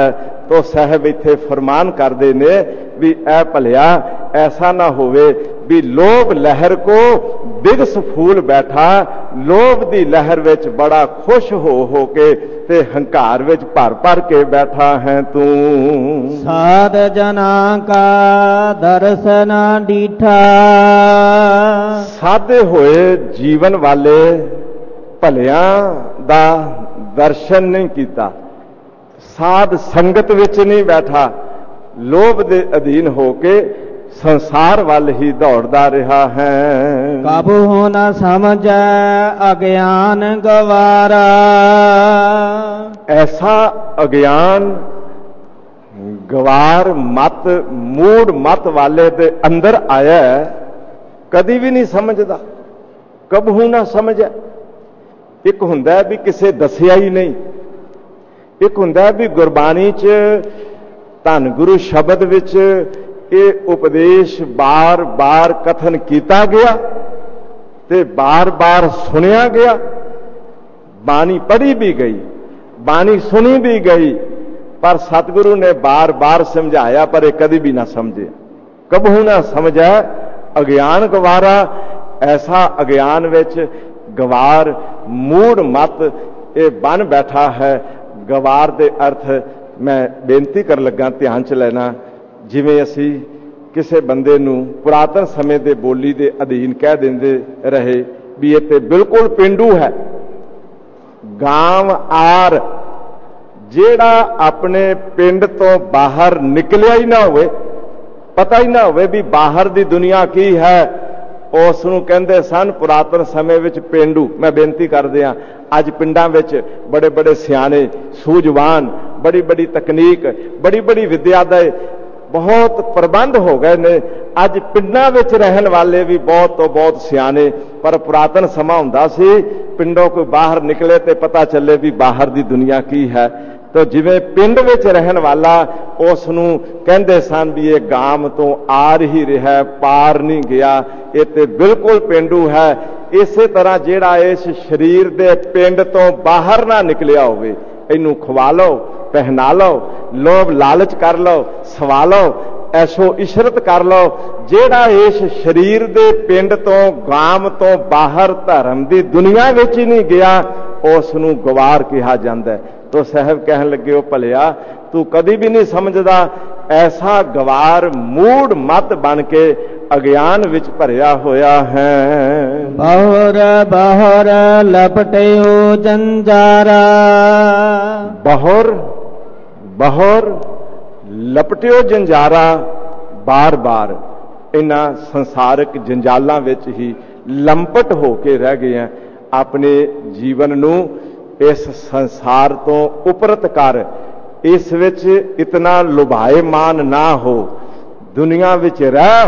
ਤੋ ਸਾਹਿਬ ਇੱਥੇ ਫਰਮਾਨ ਕਰਦੇ ਨੇ ਵੀ ਐ ਭਲਿਆ ਐਸਾ ਨਾ ਹੋਵੇ ਵੀ ਲੋਭ ਲਹਿਰ ਕੋ ਬਿਗਸ ਫੂਲ ਬੈਠਾ, ਲੋਭ ਦੀ ਲਹਿਰ ਵਿੱਚ ਬੜਾ ਖੁਸ਼ ਹੋ ਹੋ ਕੇ ਤੇ ਹੰਕਾਰ ਵਿੱਚ ਭਰ ਭਰ ਕੇ ਬੈਠਾ ਹੈ ਤੂੰ। ਸਾਧ ਜਨਾਂ ਕਾ ਦਰਸ਼ਨ ਡੀਠਾ, ਸਾਧੇ ਹੋਏ ਜੀਵਨ ਵਾਲੇ ਭਲਿਆਂ ਦਾ ਦਰਸ਼ਨ ਨਹੀਂ ਕੀਤਾ, ਸਾਧ ਸੰਗਤ ਵਿੱਚ ਨਹੀਂ ਬੈਠਾ, ਲੋਭ ਦੇ ਅਧੀਨ ਹੋ ਕੇ ਸੰਸਾਰ ਵੱਲ ਹੀ ਦੌੜਦਾ ਰਿਹਾ ਹੈ। ਕਾਬੂ ਹੋ ਨਾ ਸਮਝੈ ਅਗਿਆਨ ਗਵਾਰਾ, ਐਸਾ ਅਗਿਆਨ ਗਵਾਰ ਮਤ ਮੂੜ ਮਤ ਵਾਲੇ ਦੇ ਅੰਦਰ ਆਇਆ, ਕਦੀ ਵੀ ਨਹੀਂ ਸਮਝਦਾ, ਕਬਹੂ ਨਾ ਸਮਝੈ। ਇੱਕ ਹੁੰਦਾ ਵੀ ਕਿਸੇ ਦੱਸਿਆ ਹੀ ਨਹੀਂ, ਇੱਕ ਹੁੰਦਾ ਵੀ ਗੁਰਬਾਣੀ 'ਚ ਧੰਨ ਗੁਰੂ ਸ਼ਬਦ ਵਿੱਚ ਇਹ ਉਪਦੇਸ਼ ਬਾਰ-ਬਾਰ ਕਥਨ ਕੀਤਾ ਗਿਆ ਤੇ ਬਾਰ-ਬਾਰ ਸੁਣਿਆ ਗਿਆ, ਬਾਣੀ ਪੜ੍ਹੀ ਵੀ ਗਈ, ਬਾਣੀ ਸੁਣੀ ਵੀ ਗਈ, ਪਰ ਸਤਿਗੁਰੂ ਨੇ ਬਾਰ-ਬਾਰ ਸਮਝਾਇਆ ਪਰ ਇਹ ਕਦੀ ਵੀ ਨਾ ਸਮਝੇ, ਕਬਹੂ ਨਾ ਸਮਝੈ ਅਗਿਆਨ ਗਵਾਰਾ। ਐਸਾ ਅਗਿਆਨ ਵਿੱਚ ਗਵਾਰ ਮੂੜ ਮਤ ਇਹ ਬਣ ਬੈਠਾ ਹੈ। ਗਵਾਰ ਦੇ ਅਰਥ ਮੈਂ ਬੇਨਤੀ ਕਰਨ ਲੱਗਾ, ਧਿਆਨ 'ਚ ਲੈਣਾ। ਜਿਵੇਂ ਅਸੀਂ ਕਿਸੇ ਬੰਦੇ ਨੂੰ ਪੁਰਾਤਨ ਸਮੇਂ ਦੇ ਬੋਲੀ ਦੇ ਅਧੀਨ ਕਹਿ ਦਿੰਦੇ ਰਹੇ ਵੀ ਇਹ ਤੇ ਬਿਲਕੁਲ ਪਿੰਡੂ ਹੈ, ਗਾਂਵ ਆਰ, ਜਿਹੜਾ ਆਪਣੇ ਪਿੰਡ ਤੋਂ ਬਾਹਰ ਨਿਕਲਿਆ ਹੀ ਨਾ ਹੋਵੇ, ਪਤਾ ਹੀ ਨਾ ਹੋਵੇ ਵੀ ਬਾਹਰ ਦੀ ਦੁਨੀਆ ਕੀ ਹੈ, ਉਸ ਨੂੰ ਕਹਿੰਦੇ ਸਨ ਪੁਰਾਤਨ ਸਮੇਂ ਵਿੱਚ ਪਿੰਡੂ। ਮੈਂ ਬੇਨਤੀ ਕਰਦੇ ਹਾਂ, ਅੱਜ ਪਿੰਡਾਂ ਵਿੱਚ ਬੜੇ ਬੜੇ ਸਿਆਣੇ ਸੂਝਵਾਨ, ਬੜੀ ਬੜੀ ਤਕਨੀਕ, ਬੜੀ ਬੜੀ ਵਿਦਿਆ ਦੇ ਬਹੁਤ ਪ੍ਰਬੰਧ ਹੋ ਗਏ ਨੇ। ਅੱਜ ਪਿੰਡਾਂ ਵਿੱਚ ਰਹਿਣ ਵਾਲੇ ਵੀ ਬਹੁਤ ਤੋਂ ਬਹੁਤ ਸਿਆਣੇ, ਪਰ ਪੁਰਾਤਨ ਸਮਾਂ ਹੁੰਦਾ ਸੀ ਪਿੰਡੋਂ ਕੋਈ ਬਾਹਰ ਨਿਕਲੇ ਤੇ ਪਤਾ ਚੱਲੇ ਵੀ ਬਾਹਰ ਦੀ ਦੁਨੀਆ ਕੀ ਹੈ। ਤਾਂ ਜਿਵੇਂ ਪਿੰਡ ਵਿੱਚ ਰਹਿਣ ਵਾਲਾ, ਉਸ ਨੂੰ ਕਹਿੰਦੇ ਸਨ ਵੀ ਇਹ ਗਾਮ ਤੋਂ ਆਰ ਹੀ ਰਿਹਾ, ਪਾਰ ਨਹੀਂ ਗਿਆ, ਇਹ ਤੇ ਬਿਲਕੁਲ ਪਿੰਡੂ ਹੈ। ਇਸੇ ਤਰ੍ਹਾਂ ਜਿਹੜਾ ਇਸ ਸਰੀਰ ਦੇ ਪਿੰਡ ਤੋਂ ਬਾਹਰ ਨਾ ਨਿਕਲਿਆ ਹੋਵੇ, ਇਹਨੂੰ ਖਵਾ ਲਓ, ਪਹਿਨਾ ਲਓ, ਲੋਭ ਲਾਲਚ ਕਰ ਲਓ, ਸਵਾ ਲਓ, ਐਸੋ ਇਸ਼ਰਤ ਕਰ ਲਓ, ਜਿਹੜਾ ਇਸ ਸਰੀਰ ਦੇ ਪਿੰਡ ਤੋਂ ਗਾਮ ਤੋਂ ਬਾਹਰ ਧਰਮ ਦੀ ਦੁਨੀਆ ਵਿੱਚ ਹੀ ਨਹੀਂ ਗਿਆ, ਉਸ ਨੂੰ ਗਵਾਰ ਕਿਹਾ ਜਾਂਦਾ। ਤੋ ਸਾਹਿਬ ਕਹਿਣ ਲੱਗੇ, ਉਹ ਭਲਿਆ ਤੂੰ ਕਦੀ ਵੀ ਨਹੀਂ ਸਮਝਦਾ, ਐਸਾ ਗਵਾਰ ਮੂੜ ਮਤ ਬਣ ਕੇ ਅਗਿਆਨ ਵਿੱਚ ਭਰਿਆ ਹੋਇਆ ਹੈ। ਬਹੁਰ ਬਹੁਰ ਲਪਟਿਓ ਜੰਜਾਰਾ, ਬਹੁਰ ਬਹੁਰ ਲਪਟਿਓ ਜੰਜਾਰਾ, ਬਾਰ-ਬਾਰ ਇਹਨਾਂ ਸੰਸਾਰਿਕ ਜੰਜਾਲਾਂ ਵਿੱਚ ਹੀ ਲੰਪਟ ਹੋ ਕੇ ਰਹਿ ਗਏ ਆ। ਆਪਣੇ ਜੀਵਨ ਨੂੰ ਇਸ ਸੰਸਾਰ ਤੋਂ ਉਪਰਤ ਕਰ, ਇਸ ਵਿੱਚ ਇਤਨਾ ਲੁਭਾਏਮਾਨ ਨਾ ਹੋ, ਦੁਨੀਆ ਵਿੱਚ ਰਹਿ,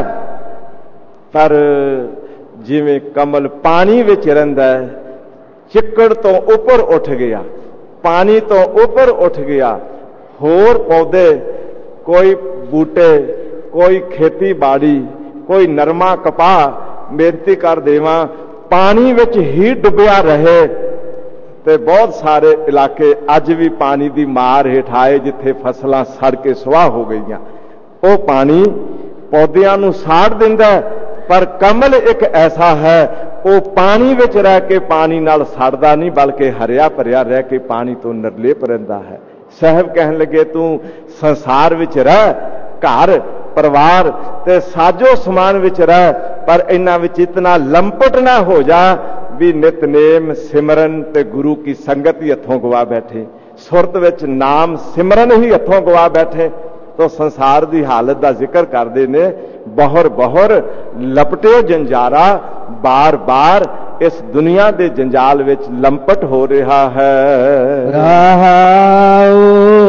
ਪਰ ਜਿਵੇਂ ਕਮਲ ਪਾਣੀ ਵਿੱਚ ਰਹਿੰਦਾ, ਚਿੱਕੜ ਤੋਂ ਉੱਪਰ ਉੱਠ ਗਿਆ, ਪਾਣੀ ਤੋਂ ਉੱਪਰ ਉੱਠ ਗਿਆ, ਹੋਰ ਪੌਦੇ, ਕੋਈ ਬੂਟੇ, ਕੋਈ ਖੇਤੀਬਾੜੀ, ਕੋਈ ਨਰਮਾ ਕਪਾਹ, ਬੇਨਤੀ ਕਰ ਦੇਵਾਂ ਪਾਣੀ ਵਿੱਚ ਹੀ ਡੁੱਬਿਆ ਰਹੇ। ਤੇ ਬਹੁਤ ਸਾਰੇ ਇਲਾਕੇ ਅੱਜ ਵੀ ਪਾਣੀ ਦੀ ਮਾਰ ਹੇਠ ਆਏ, ਜਿੱਥੇ ਫਸਲਾਂ ਸੜ ਕੇ ਸੁਆਹ ਹੋ ਗਈਆਂ। ਉਹ ਪਾਣੀ ਪੌਦਿਆਂ ਨੂੰ ਸਾੜ ਦਿੰਦਾ, ਪਰ ਕਮਲ ਇੱਕ ਐਸਾ ਹੈ, ਉਹ ਪਾਣੀ ਵਿੱਚ ਰਹਿ ਕੇ ਪਾਣੀ ਨਾਲ ਸੜਦਾ ਨਹੀਂ, ਬਲਕਿ ਹਰਿਆ ਭਰਿਆ ਰਹਿ ਕੇ ਪਾਣੀ ਤੋਂ ਨਿਰਲੇਪ ਰਹਿੰਦਾ ਹੈ। ਸਾਹਿਬ ਕਹਿਣ ਲੱਗੇ, ਤੂੰ ਸੰਸਾਰ ਵਿੱਚ ਰਹਿ, ਘਰ ਪਰਿਵਾਰ ਤੇ ਸਾਜੋ ਸਮਾਨ ਵਿੱਚ ਰਹਿ, ਪਰ ਇਹਨਾਂ ਵਿੱਚ ਇਤਨਾ ਲੰਪਟ ਨਾ ਹੋ ਜਾ ਵੀ ਨਿਤਨੇਮ ਸਿਮਰਨ ਤੇ ਗੁਰੂ ਕੀ ਸੰਗਤ ਹੀ ਹੱਥੋਂ ਗਵਾ ਬੈਠੇ, ਸੁਰਤ ਵਿੱਚ ਨਾਮ ਸਿਮਰਨ ਹੀ ਹੱਥੋਂ ਗਵਾ ਬੈਠੇ। ਤੋ ਸੰਸਾਰ ਦੀ ਹਾਲਤ ਦਾ ਜ਼ਿਕਰ ਕਰਦੇ ਨੇ, ਬਹੁਰ ਬਹੁਰ ਲਪਟਿਓ ਜੰਜਾਰਾ, ਬਾਰ-ਬਾਰ ਇਸ ਦੁਨੀਆ ਦੇ ਜੰਜਾਲ ਵਿੱਚ ਲੰਪਟ ਹੋ ਰਿਹਾ ਹੈ। ਰਹਾਉ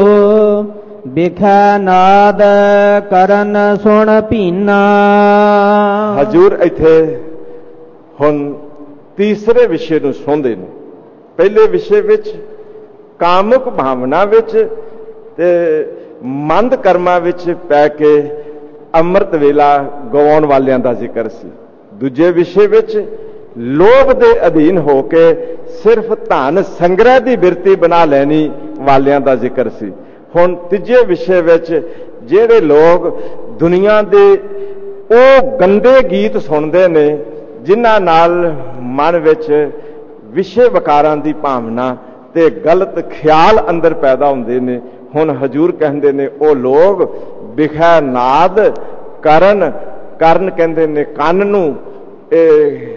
ਬਿਖੈ ਨਾਦ ਕਰਨ ਸੁਣ ਭੀਨਾ। ਹਜੂਰ ਇੱਥੇ ਹੁਣ ਤੀਸਰੇ ਵਿਸ਼ੇ ਨੂੰ ਸੁਣਦੇ ਨੇ। ਪਹਿਲੇ ਵਿਸ਼ੇ ਵਿੱਚ ਕਾਮੁਕ ਭਾਵਨਾ ਵਿੱਚ ਤੇ ਮੰਦ ਕਰਮਾਂ ਵਿੱਚ ਪੈ ਕੇ ਅੰਮ੍ਰਿਤ ਵੇਲਾ ਗਵਾਉਣ ਵਾਲਿਆਂ ਦਾ ਜ਼ਿਕਰ ਸੀ। ਦੂਜੇ ਵਿਸ਼ੇ ਵਿੱਚ ਲੋਭ ਦੇ ਅਧੀਨ ਹੋ ਕੇ ਸਿਰਫ ਧਨ ਸੰਗ੍ਰਹਿ ਦੀ ਬਿਰਤੀ ਬਣਾ ਲੈਣੀ ਵਾਲਿਆਂ ਦਾ ਜ਼ਿਕਰ ਸੀ। हुण तीजे विषय विच जिहड़े लोग दुनिया दे ਉਹ गंदे गीत सुनते ने जिन्हां नाल मन विच विषय विकारां दी भावना ते गलत ख्याल अंदर पैदा हुंदे ने। हुण हजूर कहंदे ने ਉਹ लोग बिखै नाद करन ਕਰਨ ਕਹਿੰਦੇ ਨੇ ਕੰਨ ਨੂੰ, ਇਹ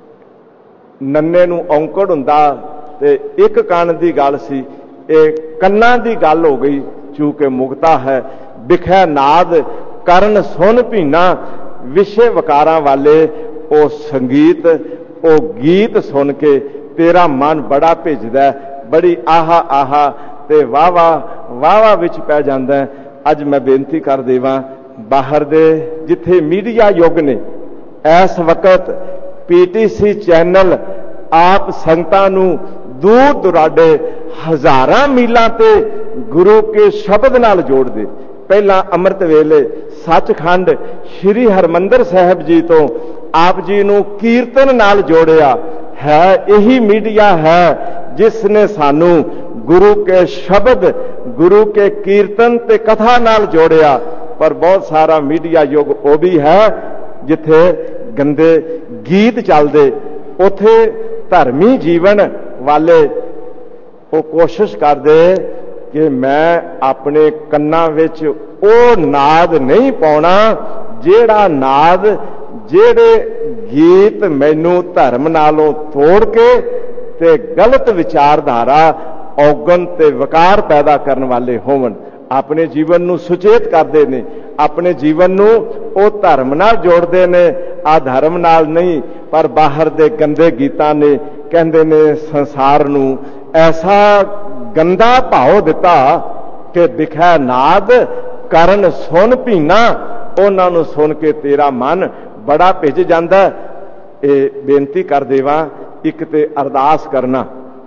ਨੰਨੇ ਨੂੰ ਔਂਕੜ ਹੁੰਦਾ ਤੇ ਇੱਕ ਕੰਨ ਦੀ ਗੱਲ ਸੀ, ਇਹ ਕੰਨਾਂ ਦੀ ਗੱਲ ਹੋ ਗਈ ਚੂੰਕਿ ਮੁਕਤਾ ਹੈ। ਬਿਖੈ ਨਾਦ ਕਰਨ ਸੁਣ ਭੀਨਾ, ਵਿਸ਼ੇ ਵਿਕਾਰਾਂ ਵਾਲੇ ਉਹ ਸੰਗੀਤ ਉਹ ਗੀਤ ਸੁਣ ਕੇ ਤੇਰਾ ਮਨ ਬੜਾ ਭਿੱਜਦਾ, ਬੜੀ ਆਹਾ ਆਹਾ ਤੇ ਵਾਹ ਵਾਹ ਵਾਹ ਵਾਹ ਵਿੱਚ ਪੈ ਜਾਂਦਾ। ਅੱਜ ਮੈਂ ਬੇਨਤੀ ਕਰ ਦੇਵਾਂ, ਬਾਹਰ ਦੇ ਜਿੱਥੇ ਮੀਡੀਆ ਯੁੱਗ ਨੇ, ਇਸ ਵਕਤ ਪੀਟੀਸੀ ਚੈਨਲ ਆਪ ਸੰਗਤਾਂ ਨੂੰ ਦੂਰ ਦੁਰਾਡੇ ਹਜ਼ਾਰਾਂ ਮੀਲਾਂ ਤੇ ਗੁਰੂ ਕੇ ਸ਼ਬਦ ਨਾਲ ਜੋੜਦੇ। ਪਹਿਲਾਂ ਅੰਮ੍ਰਿਤ ਵੇਲੇ ਸੱਚਖੰਡ ਸ਼੍ਰੀ ਹਰਮੰਦਰ ਸਾਹਿਬ ਜੀ ਤੋਂ ਆਪ ਜੀ ਨੂੰ ਕੀਰਤਨ ਨਾਲ ਜੋੜਿਆ ਹੈ। ਇਹੀ ਮੀਡੀਆ ਹੈ ਜਿਸ ਨੇ ਸਾਨੂੰ ਗੁਰੂ ਕੇ ਸ਼ਬਦ, ਗੁਰੂ ਕੇ ਕੀਰਤਨ ਤੇ ਕਥਾ ਨਾਲ ਜੋੜਿਆ। ਪਰ ਬਹੁਤ ਸਾਰਾ ਮੀਡੀਆ ਯੁੱਗ ਉਹ ਵੀ ਹੈ ਜਿੱਥੇ ਗੰਦੇ ਗੀਤ ਚੱਲਦੇ, ਉੱਥੇ ਧਰਮੀ ਜੀਵਨ ਵਾਲੇ ਉਹ ਕੋਸ਼ਿਸ਼ ਕਰਦੇ ਕਿ ਮੈਂ ਆਪਣੇ ਕੰਨਾਂ ਵਿੱਚ ਉਹ ਨਾਦ ਨਹੀਂ ਪਾਉਣਾ ਜਿਹੜਾ ਨਾਦ, ਜਿਹੜੇ ਗੀਤ ਮੈਨੂੰ ਧਰਮ ਨਾਲੋਂ ਤੋੜ ਕੇ ਤੇ ਗਲਤ ਵਿਚਾਰਧਾਰਾ, ਔਗਣ ਤੇ ਵਿਕਾਰ ਪੈਦਾ ਕਰਨ ਵਾਲੇ ਹੋਵਣ। ਆਪਣੇ ਜੀਵਨ ਨੂੰ ਸੁਚੇਤ ਕਰਦੇ ਨੇ, ਆਪਣੇ ਜੀਵਨ ਨੂੰ ਉਹ ਧਰਮ ਨਾਲ ਜੋੜਦੇ ਨੇ, ਆ ਧਰਮ ਨਾਲ ਨਹੀਂ। ਪਰ ਬਾਹਰ ਦੇ ਗੰਦੇ ਗੀਤਾਂ ਨੇ ਕਹਿੰਦੇ ਨੇ ਸੰਸਾਰ ਨੂੰ ਐਸਾ ਗੰਦਾ ਭਾਉ ਦਿੱਤਾ ਕਿ ਬਿਖੈ ਨਾਦ ਕਰਨ ਸੁਣ ਭੀਨਾ, ਉਹਨਾਂ ਨੂੰ ਸੁਣ ਕੇ ਤੇਰਾ ਮਨ ਬੜਾ ਭਿੱਜ ਜਾਂਦਾ। ਇਹ ਬੇਨਤੀ ਕਰ ਦੇਵਾਂ, ਇੱਕ ਤੇ ਅਰਦਾਸ ਕਰਨਾ,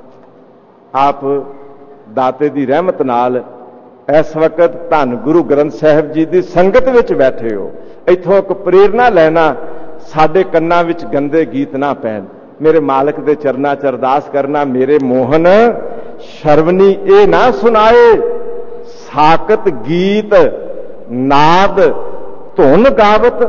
ਆਪ ਦਾਤੇ ਦੀ ਰਹਿਮਤ ਨਾਲ ਇਸ ਵਕਤ ਧੰਨ ਗੁਰੂ ਗ੍ਰੰਥ ਸਾਹਿਬ ਜੀ ਦੀ ਸੰਗਤ ਵਿੱਚ ਬੈਠੇ ਹੋ, ਇੱਥੋਂ ਇੱਕ ਪ੍ਰੇਰਨਾ ਲੈਣਾ, ਸਾਡੇ ਕੰਨਾਂ ਵਿੱਚ ਗੰਦੇ ਗੀਤ ਨਾ ਪੈਣ। ਮੇਰੇ ਮਾਲਕ ਦੇ ਚਰਨਾਂ 'ਚ ਅਰਦਾਸ ਕਰਨਾ, ਮੇਰੇ ਮੋਹਨ ਸ਼ਰਵਨੀ ਇਹ ਨਾ ਸੁਣਾਏ, ਸਾਕਤ ਗੀਤ ਨਾਦ ਧੁਨ ਗਾਵਤ।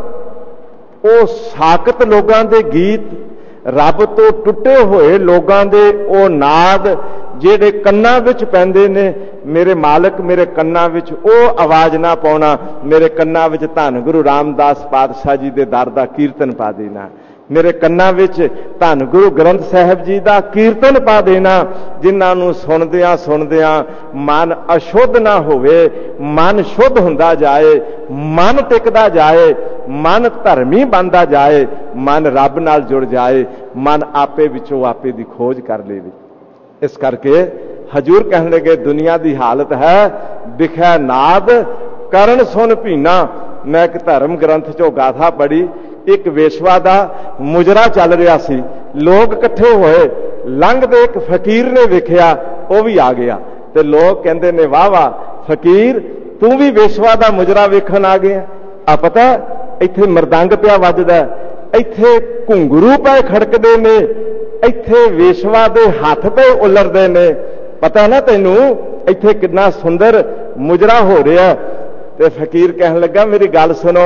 ਉਹ ਸਾਕਤ ਲੋਕਾਂ ਦੇ ਗੀਤ, ਰੱਬ ਤੋਂ ਟੁੱਟੇ ਹੋਏ ਲੋਕਾਂ ਦੇ ਉਹ ਨਾਦ ਜਿਹੜੇ ਕੰਨਾਂ ਵਿੱਚ ਪੈਂਦੇ ਨੇ, ਮੇਰੇ ਮਾਲਕ ਮੇਰੇ ਕੰਨਾਂ ਵਿੱਚ ਉਹ ਆਵਾਜ਼ ਨਾ ਪਾਉਣਾ। ਮੇਰੇ ਕੰਨਾਂ ਵਿੱਚ ਧੰਨ ਗੁਰੂ ਰਾਮਦਾਸ ਪਾਤਸ਼ਾਹ ਜੀ ਦੇ ਦਰ ਦਾ ਕੀਰਤਨ ਪਾ ਦੇਣਾ, ਮੇਰੇ ਕੰਨਾਂ ਵਿੱਚ ਧੰਨ ਗੁਰੂ ਗ੍ਰੰਥ ਸਾਹਿਬ ਜੀ ਦਾ ਕੀਰਤਨ ਪਾ ਦੇਣਾ, ਜਿਨ੍ਹਾਂ ਨੂੰ ਸੁਣਦਿਆਂ ਸੁਣਦਿਆਂ ਮਨ ਅਸ਼ੁੱਧ ਨਾ ਹੋਵੇ, ਮਨ ਸ਼ੁੱਧ ਹੁੰਦਾ ਜਾਏ, ਮਨ ਟਿਕਦਾ ਜਾਏ, ਮਨ ਧਰਮੀ ਬਣਦਾ ਜਾਏ, ਮਨ ਰੱਬ ਨਾਲ ਜੁੜ ਜਾਏ, ਮਨ ਆਪੇ ਵਿੱਚੋਂ ਆਪੇ ਦੀ ਖੋਜ ਕਰ ਲੇਵੇ। ਇਸ ਕਰਕੇ ਹਜੂਰ ਕਹਿਣ ਲੱਗੇ ਦੁਨੀਆ ਦੀ ਹਾਲਤ ਹੈ ਬਿਖੈ ਨਾਦ ਕਰਨ ਸੁਣ ਭੀਨਾ। ਮੈਂ ਇੱਕ ਧਰਮ ਗ੍ਰੰਥ ਚੋਂ ਗਾਥਾ ਪੜ੍ਹੀ, ਇੱਕ ਵੇਸ਼ਵਾ ਦਾ ਮੁਜਰਾ ਚੱਲ ਰਿਹਾ ਸੀ, ਲੋਕ ਇਕੱਠੇ ਹੋਏ, ਲੰਘਦੇ ਇੱਕ ਫਕੀਰ ਨੇ ਵੇਖਿਆ, ਉਹ ਵੀ ਆ ਗਿਆ ਤੇ ਲੋਕ ਕਹਿੰਦੇ ਨੇ ਵਾਹ ਵਾਹ ਫਕੀਰ ਤੂੰ ਵੀ ਵੇਸ਼ਵਾ ਦਾ ਮੁਜਰਾ ਵੇਖਣ ਆ ਗਿਆ। ਆ ਪਤਾ ਇੱਥੇ ਮਰਦੰਗ ਪਿਆ ਵੱਜਦਾ, ਇੱਥੇ ਘੁੰਗਰੂ ਪਏ ਖੜਕਦੇ ਨੇ, ਇੱਥੇ ਵੇਸ਼ਵਾ ਦੇ ਹੱਥ ਪਏ ਉਲਰਦੇ ਨੇ, ਪਤਾ ਨਾ ਤੈਨੂੰ ਇੱਥੇ ਕਿੰਨਾ ਸੁੰਦਰ ਮੁਜਰਾ ਹੋ ਰਿਹਾ। ਤੇ ਫਕੀਰ ਕਹਿਣ ਲੱਗਾ ਮੇਰੀ ਗੱਲ ਸੁਣੋ,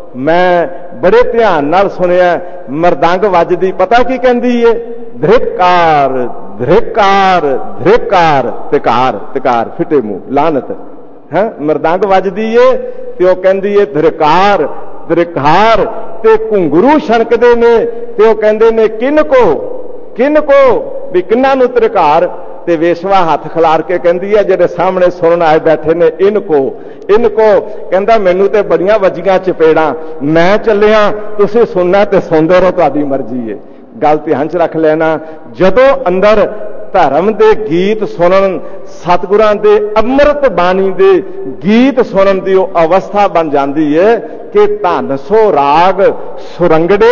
ਮੈਂ ਬੜੇ ਧਿਆਨ ਨਾਲ ਸੁਣਿਆ, ਮਰਦੰਗ ਵੱਜਦੀ ਪਤਾ ਕੀ ਕਹਿੰਦੀ ਏ? ਧ੍ਰਿਕਾਰ ਧ੍ਰਿਕਾਰ ਧ੍ਰਿਕਾਰ ਤਿਕਾਰ ਤਿਕਾਰ ਫਿੱਟੇ ਮੂੰਹ ਲਾਨਤ ਹੈ। ਮਰਦੰਗ ਵੱਜਦੀ ਏ ਤੇ ਉਹ ਕਹਿੰਦੀ ਏ ਧ੍ਰਿਕਾਰ ਧ੍ਰਿਕਾਰ, ਤੇ ਘੁੰਗਰੂ ਛਣਕਦੇ ਨੇ ਤੇ ਉਹ ਕਹਿੰਦੇ ਨੇ ਕਿਨ ਕੋ ਕਿਨ ਕੋ, ਵੀ ਕਿੰਨਾਂ ਨੂੰ ਧ੍ਰਿਕਾਰ। ਤੇ ਵੇਸ਼ਵਾ ਹੱਥ ਖਿਲਾਰ ਕੇ ਕਹਿੰਦੀ ਹੈ ਜਿਹੜੇ ਸਾਹਮਣੇ ਸੁਣਨ ਆਏ ਬੈਠੇ ਨੇ ਇਨ ਕੋ ਇਨ ਕੋ। ਕਹਿੰਦਾ ਮੈਨੂੰ ਤੇ ਬੜੀਆਂ ਵੱਜੀਆਂ ਚਪੇੜਾਂ, ਮੈਂ ਚੱਲਿਆ, ਤੁਸੀਂ ਸੁਣਨਾ ਤੇ ਸੁਣਦੇ ਰਹੋ, ਤੁਹਾਡੀ ਮਰਜ਼ੀ ਏ। ਗੱਲ ਧਿਆਨ 'ਚ ਰੱਖ ਲੈਣਾ, ਜਦੋਂ ਅੰਦਰ ਧਰਮ ਦੇ ਗੀਤ ਸੁਣਨ, ਸਤਿਗੁਰਾਂ ਦੇ ਅੰਮ੍ਰਿਤ ਬਾਣੀ ਦੇ ਗੀਤ ਸੁਣਨ ਦੀ ਉਹ ਅਵਸਥਾ ਬਣ ਜਾਂਦੀ ਏ ਕਿ ਧਨ ਸੋ ਰਾਗ ਸੁਰੰਗੜੇ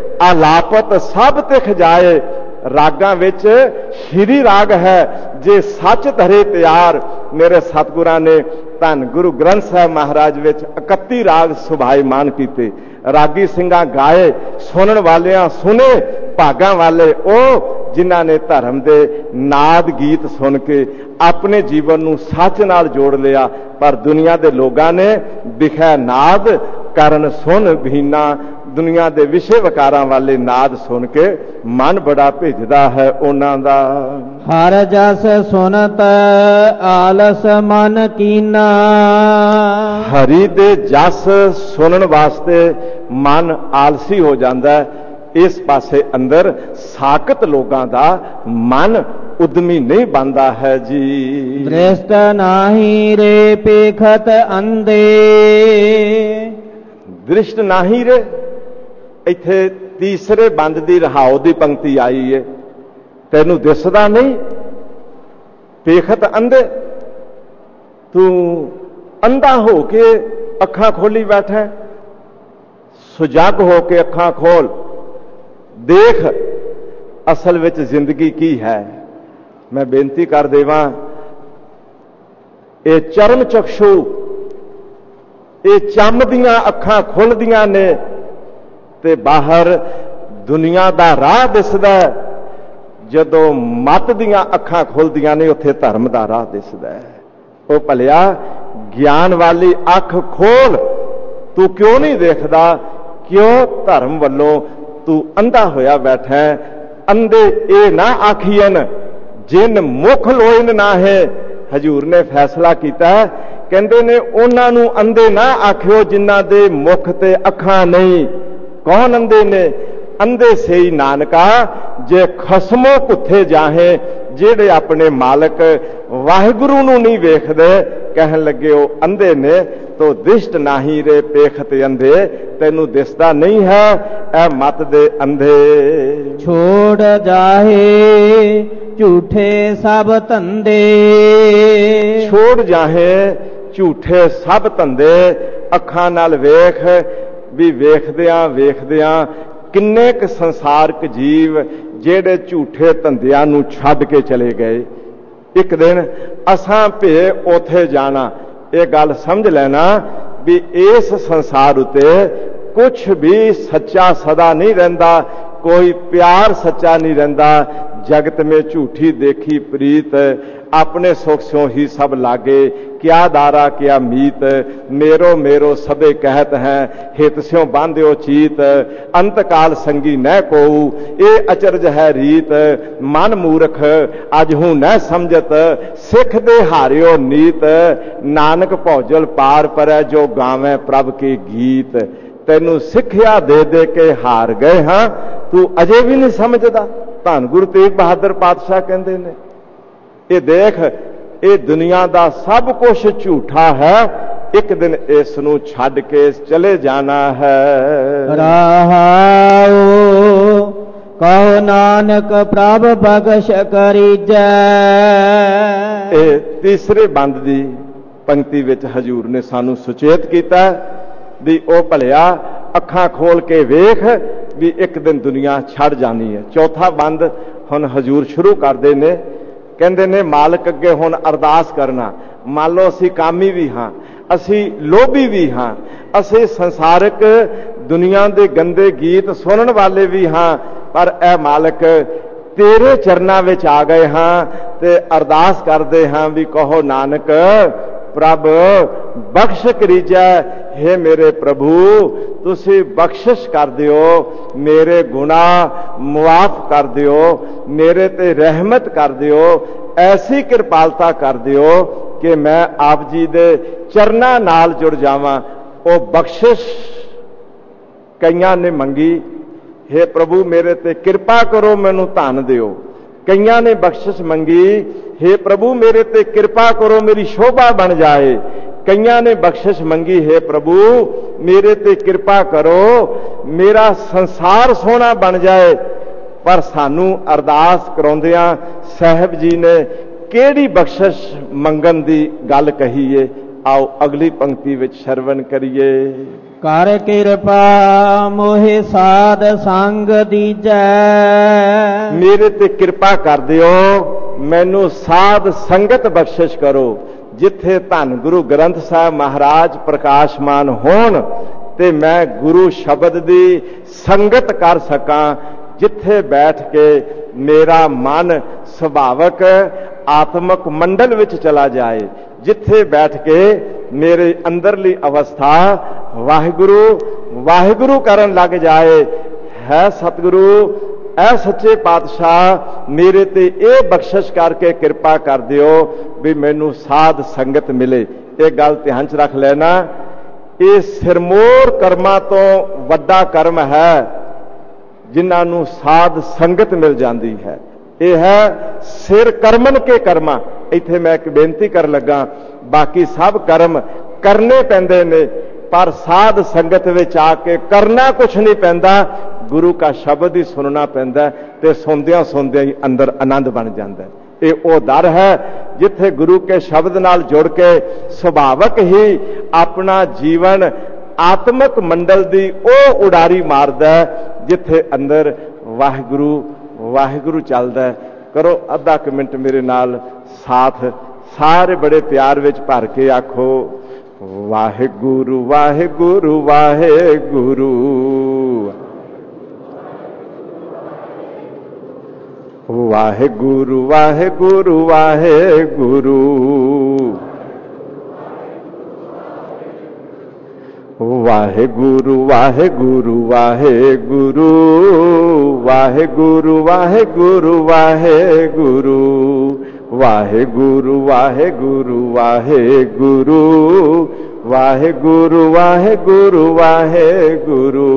ਆਲਾਪਤ ਸਭ ਤਿਖ ਜਾਏ। ਰਾਗਾਂ ਵਿੱਚ ਸ਼੍ਰੀ ਰਾਗ ਹੈ, ਜੇ ਸੱਚ ਧਰੇ ਤਿਆਰ। ਮੇਰੇ ਸਤਿਗੁਰਾਂ ਨੇ ਧੰਨ ਗੁਰੂ ਗ੍ਰੰਥ ਸਾਹਿਬ ਮਹਾਰਾਜ ਵਿੱਚ ਇਕੱਤੀ ਰਾਗ ਸੁਭਾਈਮਾਨ ਕੀਤੇ, ਰਾਗੀ ਸਿੰਘਾਂ ਗਾਏ, ਸੁਣਨ ਵਾਲਿਆਂ ਸੁਨੇ, ਭਾਗਾਂ ਵਾਲੇ ਉਹ ਜਿਨ੍ਹਾਂ ਨੇ ਧਰਮ ਦੇ ਨਾਦ ਗੀਤ ਸੁਣ ਕੇ ਆਪਣੇ ਜੀਵਨ ਨੂੰ ਸੱਚ ਨਾਲ ਜੋੜ ਲਿਆ। ਪਰ ਦੁਨੀਆ ਦੇ ਲੋਕਾਂ ਨੇ ਵਿਖੇ ਨਾਦ ਕਰਨ ਸੁਣ ਵੀਨਾ, ਦੁਨੀਆ ਦੇ ਵਿਸ਼ੇ ਵਿਕਾਰਾਂ ਵਾਲੇ ਨਾਦ ਸੁਣ ਕੇ ਮਨ ਬੜਾ ਭਿੱਜਦਾ ਹੈ ਉਹਨਾਂ ਦਾ। ਹਰ ਜਸ ਸੁਨਤ ਆਲਸ ਮਨ ਕੀਨਾ, ਹਰੀ ਦੇ ਜਸ ਸੁਣਨ ਵਾਸਤੇ ਮਨ ਆਲਸੀ ਹੋ ਜਾਂਦਾ। ਇਸ ਪਾਸੇ ਅੰਦਰ ਸਾਖਤ ਲੋਕਾਂ ਦਾ ਮਨ ਉਦਮੀ ਨਹੀਂ ਬਣਦਾ ਹੈ ਜੀ। ਦ੍ਰਿਸ਼ਟ ਨਾਹੀ ਰੇ ਪੇਖਤ ਅੰਧੇ, ਦ੍ਰਿਸ਼ਟ ਨਾਹੀ ਰੇ, ਇੱਥੇ ਤੀਸਰੇ ਬੰਦ ਦੀ ਰਹਾਉ ਦੀ ਪੰਕਤੀ ਆਈ ਹੈ। ਤੈਨੂੰ ਦਿਸਦਾ ਨਹੀਂ, ਪੇਖਤ ਅੰਧੇ, ਤੂੰ ਅੰਧਾ ਹੋ ਕੇ ਅੱਖਾਂ ਖੋਲੀ ਬੈਠਾ। ਸੁਜਗ ਹੋ ਕੇ ਅੱਖਾਂ ਖੋਲ, ਦੇਖ ਅਸਲ ਵਿੱਚ ਜ਼ਿੰਦਗੀ ਕੀ ਹੈ। ਮੈਂ ਬੇਨਤੀ ਕਰ ਦੇਵਾਂ, ਇਹ ਚਰਮ ਚਕਸ਼ੂ, ਇਹ ਚੰਮ ਦੀਆਂ ਅੱਖਾਂ ਖੁੱਲਦੀਆਂ ਨੇ ਤੇ ਬਾਹਰ ਦੁਨੀਆ ਦਾ ਰਾਹ ਦਿਸਦਾ। ਜਦੋਂ ਮਤ ਦੀਆਂ ਅੱਖਾਂ ਖੁੱਲਦੀਆਂ ਨੇ ਉੱਥੇ ਧਰਮ ਦਾ ਰਾਹ ਦਿਸਦਾ। ਉਹ ਭਲਿਆ ਗਿਆਨ ਵਾਲੀ ਅੱਖ ਖੋਲ, ਤੂੰ ਕਿਉਂ ਨਹੀਂ ਦੇਖਦਾ? ਕਿਉਂ ਧਰਮ ਵੱਲੋਂ ਤੂੰ ਅੰਧਾ ਹੋਇਆ ਬੈਠਾ? ਅੰਧੇ ਇਹ ਨਾ ਆਖੀਨ ਜਿਨ ਮੁਖ ਲੋਇਨ ਨਾ ਹੈ। ਹਜੂਰ ਨੇ ਫੈਸਲਾ ਕੀਤਾ, ਕਹਿੰਦੇ ਨੇ ਉਹਨਾਂ ਨੂੰ ਅੰਧੇ ਨਾ ਆਖਿਓ ਜਿਨ੍ਹਾਂ ਦੇ ਮੁਖ ਤੇ ਅੱਖਾਂ ਨਹੀਂ। ਕੌਣ ਅੰਧੇ ਨੇ? ਅੰਧੇ ਸਹੀ ਨਾਨਕਾ ਜੇ ਖਸਮੋ ਕੁੱਥੇ ਜਾਹੇ, ਜਿਹੜੇ ਆਪਣੇ ਮਾਲਕ ਵਾਹਿਗੁਰੂ ਨੂੰ ਨਹੀਂ ਵੇਖਦੇ। ਕਹਿਣ ਲੱਗੇ ਉਹ ਅੰਧੇ ਨੇ। ਤੋ ਦ੍ਰਿਸ਼ਟ ਨਾਹੀ ਰੇ ਪੇਖਤ ਅੰਧੇ, ਤੈਨੂੰ ਦਿਸਦਾ ਨਹੀਂ ਹੈ ਇਹ ਮਤ ਦੇ ਅੰਧੇ। ਛੋੜ ਜਾਹੇ ਝੂਠੇ ਸਭ ਧੰਦੇ, ਛੋੜ ਜਾਹੇ ਝੂਠੇ ਸਭ ਧੰਦੇ। ਅੱਖਾਂ ਨਾਲ ਵੇਖ, ਵੀ ਵੇਖਦਿਆਂ ਵੇਖਦਿਆਂ ਕਿੰਨੇ ਕੁ ਸੰਸਾਰਕ ਜੀਵ ਜਿਹੜੇ ਝੂਠੇ ਧੰਦਿਆਂ ਨੂੰ ਛੱਡ ਕੇ ਚਲੇ ਗਏ। ਇੱਕ ਦਿਨ ਅਸਾਂ ਭੇ ਉੱਥੇ ਜਾਣਾ। ਇਹ ਗੱਲ ਸਮਝ ਲੈਣਾ ਵੀ ਇਸ ਸੰਸਾਰ ਉਤੇ ਕੁਛ ਵੀ ਸੱਚਾ ਸਦਾ ਨਹੀਂ ਰਹਿੰਦਾ, ਕੋਈ ਪਿਆਰ ਸੱਚਾ ਨਹੀਂ ਰਹਿੰਦਾ। जगत में झूठी देखी प्रीत, अपने सुख स्यों ही सब लागे, क्या दारा क्या मीत, मेरो मेरो सबे कहत हैं, हित स्यों बांध्यो चीत, अंत काल संगी न कोऊ, ये अचरज है रीत, मन मूर्ख अजहू न समझत, सिख दे हारियो नीत, नानक भौजल पार परै जो गावे प्रभ के गीत। तैनू सिक्ख्या दे दे के हार गए हाँ, तू अजे भी नहीं समझदा। ਧੰਨ ਗੁਰੂ ਤੇਗ ਬਹਾਦਰ ਪਾਤਸ਼ਾਹ ਕਹਿੰਦੇ ਨੇ, ਇਹ ਦੇਖ ਇਹ ਦੁਨੀਆ ਦਾ ਸਭ ਕੁਝ ਝੂਠਾ ਹੈ, ਇੱਕ ਦਿਨ ਇਸ ਨੂੰ ਛੱਡ ਕੇ ਚਲੇ ਜਾਣਾ ਹੈ। ਰਹਾਉ ਕਹੋ ਨਾਨਕ ਪ੍ਰਭ ਬਖਸ਼ ਕਰੀਜੈ। ਇਹ ਤੀਸਰੇ ਬੰਦ ਦੀ ਪੰਕਤੀ ਵਿੱਚ ਹਜੂਰ ਨੇ ਸਾਨੂੰ ਸੁਚੇਤ ਕੀਤਾ ਵੀ ਉਹ ਭਲਿਆ ਅੱਖਾਂ ਖੋਲ ਕੇ ਵੇਖ ਵੀ ਇੱਕ ਦਿਨ ਦੁਨੀਆ ਛੱਡ ਜਾਣੀ ਹੈ। ਚੌਥਾ ਬੰਦ ਹੁਣ ਹਜੂਰ ਸ਼ੁਰੂ ਕਰਦੇ ਨੇ, ਕਹਿੰਦੇ ਨੇ ਮਾਲਕ ਅੱਗੇ ਹੁਣ ਅਰਦਾਸ ਕਰਨਾ। ਮੰਨ ਲਓ ਅਸੀਂ ਕਾਮੀ ਵੀ ਹਾਂ, ਅਸੀਂ ਲੋਭੀ ਵੀ ਹਾਂ, ਅਸੀਂ ਸੰਸਾਰਿਕ ਦੁਨੀਆ ਦੇ ਗੰਦੇ ਗੀਤ ਸੁਣਨ ਵਾਲੇ ਵੀ ਹਾਂ, ਪਰ ਇਹ ਮਾਲਕ ਤੇਰੇ ਚਰਨਾਂ ਵਿੱਚ ਆ ਗਏ ਹਾਂ ਤੇ ਅਰਦਾਸ ਕਰਦੇ ਹਾਂ ਵੀ ਕਹੋ ਨਾਨਕ ਪ੍ਰਭ ਬਖਸ਼ ਕਰੀਜੈ। हे मेरे प्रभु तुसी बख्शिश कर दियो, मेरे गुनाह मुआफ कर दियो, मेरे ते रहमत कर दियो, ऐसी कृपालता कर दियो कि मैं आप जी दे चरना नाल जुड़ जावां। ओ बख्शिश कईयां ने मंगी, हे प्रभु मेरे ते कृपा करो मैनू धन दियो। कईयां ने बख्शिश मंगी, हे प्रभु मेरे ते कृपा करो मेरी शोभा बन जाए। कईयां ने बख्शिश मंगी, हे प्रभु मेरे ते कृपा करो मेरा संसार सोना बन जाए। पर सानू अरदास कराउंदियां साहिब जी ने किहड़ी बख्शिश मंगन दी गल कही है, आओ अगली पंक्ति विच श्रवण करिए। कर कृपा मोहे साध संग दीजै। मेरे ते कृपा कर दियो, मैनू साध संगत बख्शिश करो। जिथे धन गुरु ग्रंथ साहब महाराज प्रकाशमान होण ते मैं गुरु शब्द दी संगत कर सकां, जिथे बैठ के ਮੇਰਾ ਮਨ ਸੁਭਾਵਕ ਆਤਮਕ ਮੰਡਲ ਵਿੱਚ ਚਲਾ ਜਾਏ, ਜਿੱਥੇ ਬੈਠ ਕੇ ਮੇਰੇ ਅੰਦਰਲੀ ਅਵਸਥਾ ਵਾਹਿਗੁਰੂ ਵਾਹਿਗੁਰੂ ਕਰਨ ਲੱਗ ਜਾਏ। ਹੈ ਸਤਿਗੁਰੂ, ਐ ਸੱਚੇ ਪਾਤਸ਼ਾਹ, ਮੇਰੇ ਤੇ ਇਹ ਬਖਸ਼ਿਸ਼ ਕਰਕੇ ਕਿਰਪਾ ਕਰ ਦਿਓ ਵੀ ਮੈਨੂੰ ਸਾਧ ਸੰਗਤ ਮਿਲੇ। ਇਹ ਗੱਲ ਧਿਆਨ 'ਚ ਰੱਖ ਲੈਣਾ, ਇਹ ਸਿਰਮੌਰ ਕਰਮਾਂ ਤੋਂ ਵੱਡਾ ਕਰਮ ਹੈ ਜਿਨ੍ਹਾਂ ਨੂੰ ਸਾਧ ਸੰਗਤ ਮਿਲ ਜਾਂਦੀ ਹੈ। ਇਹ ਹੈ ਸਿਰ ਕਰਮਨ ਕੇ ਕਰਮਾਂ। ਇੱਥੇ ਮੈਂ ਇੱਕ ਬੇਨਤੀ ਕਰਨ ਲੱਗਾ, ਬਾਕੀ ਸਭ ਕਰਮ ਕਰਨੇ ਪੈਂਦੇ ਨੇ, ਪਰ ਸਾਧ ਸੰਗਤ ਵਿੱਚ ਆ ਕੇ ਕਰਨਾ ਕੁਛ ਨਹੀਂ ਪੈਂਦਾ, ਗੁਰੂ ਕਾ ਸ਼ਬਦ ਹੀ ਸੁਣਨਾ ਪੈਂਦਾ ਤੇ ਸੁਣਦਿਆਂ ਸੁਣਦਿਆਂ ਹੀ ਅੰਦਰ ਆਨੰਦ ਬਣ ਜਾਂਦਾ। ਇਹ ਉਹ ਦਰ ਹੈ ਜਿੱਥੇ ਗੁਰੂ ਕੇ ਸ਼ਬਦ ਨਾਲ ਜੁੜ ਕੇ ਸੁਭਾਵਕ ਹੀ ਆਪਣਾ ਜੀਵਨ ਆਤਮਿਕ ਮੰਡਲ ਦੀ ਉਹ ਉਡਾਰੀ ਮਾਰਦਾ ਜਿੱਥੇ ਅੰਦਰ ਵਾਹਿਗੁਰੂ ਵਾਹਿਗੁਰੂ ਚੱਲਦਾ। ਕਰੋ ਅੱਧਾ ਕੁ ਮਿੰਟ ਮੇਰੇ ਨਾਲ ਸਾਥ, ਸਾਰੇ ਬੜੇ ਪਿਆਰ ਵਿੱਚ ਭਰ ਕੇ ਆਖੋ, ਵਾਹਿਗੁਰੂ ਵਾਹਿਗੁਰੂ ਵਾਹਿਗੁਰੂ, ਵਾਹਿਗੁਰੂ ਵਾਹਿਗੁਰੂ ਵਾਹਿਗੁਰੂ, ਵਾਹਿਗੁਰੂ ਵਾਹਿਗੁਰੂ ਵਾਹਿਗੁਰੂ, ਵਾਹਿਗੁਰੂ ਵਾਹਿਗੁਰੂ ਵਾਹਿਗੁਰੂ, ਵਾਹਿਗੁਰੂ ਵਾਹਿਗੁਰੂ ਵਾਹਿਗੁਰੂ, ਵਾਹਿਗੁਰੂ ਵਾਹਿਗੁਰੂ ਵਾਹਿਗੁਰੂ,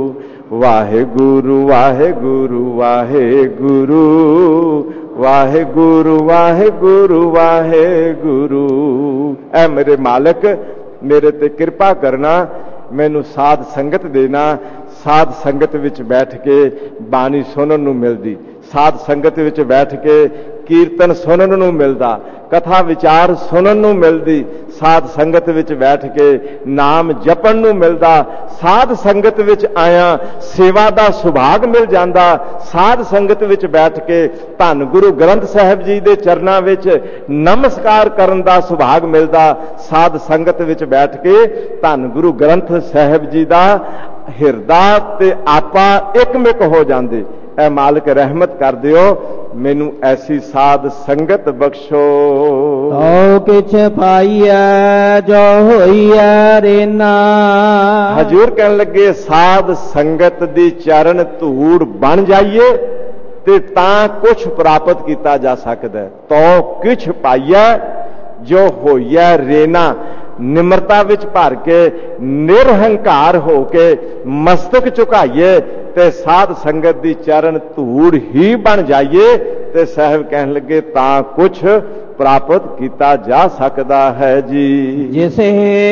ਵਾਹਿਗੁਰੂ ਵਾਹਿਗੁਰੂ ਵਾਹਿਗੁਰੂ, ਵਾਹਿਗੁਰੂ ਵਾਹਿਗੁਰੂ ਵਾਹਿਗੁਰੂ। ਐ ਮੇਰੇ ਮਾਲਕ, ਮੇਰੇ ਤੇ ਕਿਰਪਾ ਕਰਨਾ, ਮੈਨੂੰ ਸਾਧ ਸੰਗਤ ਦੇਣਾ। ਸਾਧ ਸੰਗਤ ਵਿੱਚ ਬੈਠ ਕੇ ਬਾਣੀ ਸੁਣਨ ਨੂੰ ਮਿਲਦੀ, ਸਾਧ ਸੰਗਤ ਵਿੱਚ ਬੈਠ ਕੇ ਕੀਰਤਨ ਸੁਣਨ ਨੂੰ ਮਿਲਦਾ, ਕਥਾ ਵਿਚਾਰ ਸੁਣਨ ਨੂੰ ਮਿਲਦੀ, ਸਾਧ ਸੰਗਤ ਵਿੱਚ ਬੈਠ ਕੇ ਨਾਮ ਜਪਣ ਨੂੰ ਮਿਲਦਾ, ਸਾਧ ਸੰਗਤ ਵਿੱਚ ਆਇਆ ਸੇਵਾ ਦਾ ਸੁਭਾਗ ਮਿਲ ਜਾਂਦਾ, ਸਾਧ ਸੰਗਤ ਵਿੱਚ ਬੈਠ ਕੇ ਧੰਨ ਗੁਰੂ ਗ੍ਰੰਥ ਸਾਹਿਬ ਜੀ ਦੇ ਚਰਨਾਂ ਵਿੱਚ ਨਮਸਕਾਰ ਕਰਨ ਦਾ ਸੁਭਾਗ ਮਿਲਦਾ, ਸਾਧ ਸੰਗਤ ਵਿੱਚ ਬੈਠ ਕੇ ਧੰਨ ਗੁਰੂ ਗ੍ਰੰਥ ਸਾਹਿਬ ਜੀ ਦਾ ਹਿਰਦਾ ਤੇ ਆਪਾ ਇੱਕਮਿਕ ਹੋ ਜਾਂਦੇ। ਐ ਮਾਲਕ ਰਹਿਮਤ ਕਰ ਦਿਓ, ਮੈਨੂੰ ਐਸੀ ਸਾਧ ਸੰਗਤ ਬਖਸ਼ੋ। ਤੋ ਕਿਛ ਪਾਈਐ ਜੋ ਹੋਈਐ ਰੇਨਾ। ਹਜ਼ੂਰ ਕਹਿਣ ਲੱਗੇ, ਸਾਧ ਸੰਗਤ ਦੀ ਚਰਨ ਧੂੜ ਬਣ ਜਾਈਏ ਤੇ ਤਾਂ ਕੁਛ ਪ੍ਰਾਪਤ ਕੀਤਾ ਜਾ ਸਕਦਾ। ਤੋ ਕਿਛ ਪਾਈਐ ਜੋ ਹੋਈਐ ਰੇਨਾ, ਨਿਮਰਤਾ ਵਿੱਚ ਭਰ ਕੇ ਨਿਰਹੰਕਾਰ ਹੋ ਕੇ ਮਸਤਕ ਝੁਕਾਈਏ ਤੇ ਸਾਧ ਸੰਗਤ ਦੀ ਚਰਨ ਧੂੜ ਹੀ ਬਣ ਜਾਈਏ ਤੇ ਸਾਹਿਬ ਕਹਿਣ ਲੱਗੇ ਤਾਂ ਕੁਛ ਪ੍ਰਾਪਤ ਕੀਤਾ ਜਾ ਸਕਦਾ ਹੈ ਜੀ। ਜਿਸੇ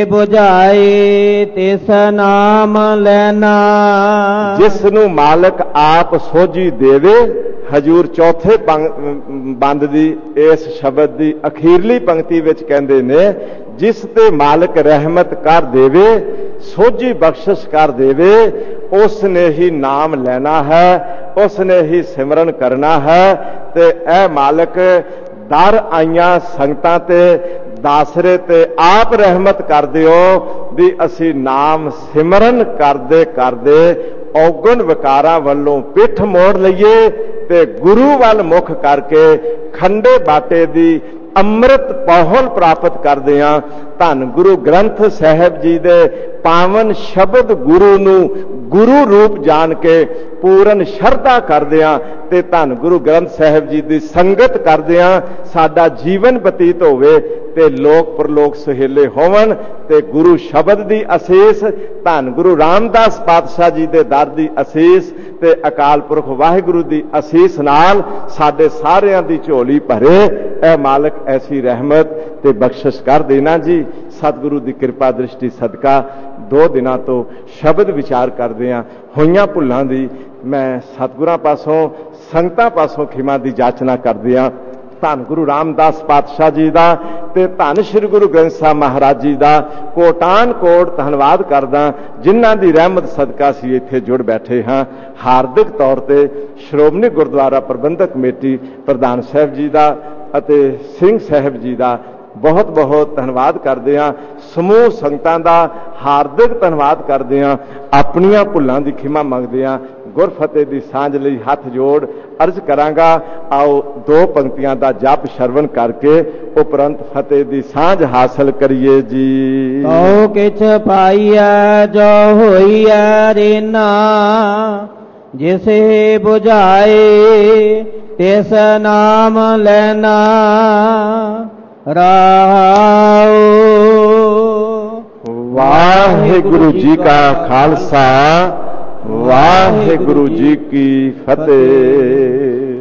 ਬੁਝਾਏ ਤਿਸ ਨਾਮ ਲੈਣਾ। ਜਿਸ ਨੂੰ ਮਾਲਕ ਆਪ ਸੋਝੀ ਦੇਵੇ। ਹਜੂਰ ਚੌਥੇ ਬੰਦ ਦੀ ਇਸ ਸ਼ਬਦ ਦੀ ਅਖੀਰਲੀ ਪੰਕਤੀ ਵਿੱਚ ਕਹਿੰਦੇ ਨੇ, ਜਿਸ ਤੇ ਮਾਲਕ ਰਹਿਮਤ ਕਰ ਦੇਵੇ, ਸੋਝੀ ਬਖਸ਼ਿਸ਼ ਕਰ ਦੇਵੇ, ਉਸ ਨੇ ਹੀ ਨਾਮ ਲੈਣਾ ਹੈ, ਉਸ ਨੇ ਹੀ ਸਿਮਰਨ ਕਰਨਾ ਹੈ। ਤੇ ਇਹ ਮਾਲਕ ਦਰ ਆਈਆਂ ਸੰਗਤਾਂ ਤੇ ਦਾਸਰੇ ਤੇ ਆਪ ਰਹਿਮਤ ਕਰ ਦਿਓ ਵੀ ਅਸੀਂ ਨਾਮ ਸਿਮਰਨ ਕਰਦੇ ਕਰਦੇ ਔਗਣ ਵਿਕਾਰਾਂ ਵੱਲੋਂ ਪਿੱਠ ਮੋੜ ਲਈਏ ਤੇ ਗੁਰੂ ਵੱਲ ਮੁਖ ਕਰਕੇ ਖੰਡੇ ਬਾਟੇ ਦੀ ਅੰਮ੍ਰਿਤ ਪਹੁਲ ਪ੍ਰਾਪਤ ਕਰਦੇ ਹਾਂ। ਧੰਨ ਗੁਰੂ ਗ੍ਰੰਥ ਸਾਹਿਬ ਜੀ ਦੇ ਪਾਵਨ ਸ਼ਬਦ ਗੁਰੂ ਨੂੰ ਗੁਰੂ ਰੂਪ ਜਾਣ ਕੇ ਪੂਰਨ ਸ਼ਰਧਾ ਕਰਦਿਆਂ ਤੇ ਧੰਨ ਗੁਰੂ ਗ੍ਰੰਥ ਸਾਹਿਬ ਜੀ ਦੀ ਸੰਗਤ ਕਰਦਿਆਂ ਸਾਡਾ ਜੀਵਨ ਬਤੀਤ ਹੋਵੇ ਤੇ ਲੋਕ ਪਰਲੋਕ ਸੁਹੇਲੇ ਹੋਵਣ ਤੇ ਗੁਰੂ ਸ਼ਬਦ ਦੀ ਅਸੀਸ, ਧੰਨ ਗੁਰੂ ਰਾਮਦਾਸ ਪਾਤਸ਼ਾਹ ਜੀ ਦੇ ਦਰ ਦੀ ਅਸੀਸ ਤੇ ਅਕਾਲ ਪੁਰਖ ਵਾਹਿਗੁਰੂ ਦੀ ਅਸੀਸ ਨਾਲ ਸਾਡੇ ਸਾਰਿਆਂ ਦੀ ਝੋਲੀ ਭਰੇ। ਇਹ ਮਾਲਕ ਐਸੀ ਰਹਿਮਤ ਤੇ ਬਖਸ਼ਿਸ਼ ਕਰ ਦੇਣਾ ਜੀ। ਸਤਿਗੁਰੂ ਦੀ ਕਿਰਪਾ ਦ੍ਰਿਸ਼ਟੀ ਸਦਕਾ ਦੋ ਦਿਨਾਂ ਤੋਂ ਸ਼ਬਦ ਵਿਚਾਰ ਕਰਦੇ ਹਾਂ। ਹੋਈਆਂ ਭੁੱਲਾਂ ਦੀ ਮੈਂ ਸਤਿਗੁਰਾਂ ਪਾਸੋਂ ਸੰਗਤਾਂ ਪਾਸੋਂ ਖਿਮਾ ਦੀ ਜਾਚਨਾ ਕਰਦੇ ਹਾਂ। ਧੰਨ ਗੁਰੂ ਰਾਮਦਾਸ ਪਾਤਸ਼ਾਹ ਜੀ ਦਾ ਤੇ ਧੰਨ ਸ੍ਰੀ ਗੁਰੂ ਗ੍ਰੰਥ ਸਾਹਿਬ ਮਹਾਰਾਜ ਜੀ ਦਾ ਕੋਟਾਨ ਕੋਟ ਧੰਨਵਾਦ ਕਰਦਾ, ਜਿਨ੍ਹਾਂ ਦੀ ਰਹਿਮਤ ਸਦਕਾ ਅਸੀਂ ਇੱਥੇ ਜੁੜ ਬੈਠੇ ਹਾਂ। ਹਾਰਦਿਕ ਤੌਰ ਤੇ ਸ਼੍ਰੋਮਣੀ ਗੁਰਦੁਆਰਾ ਪ੍ਰਬੰਧਕ ਕਮੇਟੀ ਪ੍ਰਧਾਨ ਸਾਹਿਬ ਜੀ ਦਾ ਅਤੇ ਸਿੰਘ ਸਾਹਿਬ ਜੀ ਦਾ ਬਹੁਤ ਬਹੁਤ ਧੰਨਵਾਦ ਕਰਦੇ ਹਾਂ। ਸਮੂਹ ਸੰਗਤਾਂ ਦਾ ਹਾਰਦਿਕ ਧੰਨਵਾਦ ਕਰਦੇ ਹਾਂ। ਆਪਣੀਆਂ ਭੁੱਲਾਂ ਦੀ ਖਿਮਾ ਮੰਗਦੇ ਹਾਂ। ਗੁਰਫਤਿਹ ਦੀ ਸਾਂਝ ਲਈ ਹੱਥ ਜੋੜ ਅਰਜ਼ ਕਰਾਂਗਾ। ਆਓ ਦੋ ਪੰਕਤੀਆਂ ਦਾ ਜਪ ਸ਼ਰਵਣ ਕਰਕੇ ਉਪਰੰਤ ਫਤਿਹ ਦੀ ਸਾਂਝ ਹਾਸਲ ਕਰੀਏ ਜੀ। ਕਉ ਕਿਛ ਪਾਈਐ ਜੋ ਹੋਈਐ ਰੇਨਾ, ਜਿਸੇ 부ਝਾਏ ਤਿਸ ਨਾਮ ਲੈਣਾ ਰਾਉ। ਵਾਹਿਗੁਰੂ ਜੀ ਕਾ ਖਾਲਸਾ, ਵਾਹਿਗੁਰੂ ਜੀ ਕੀ ਫਤਿਹ।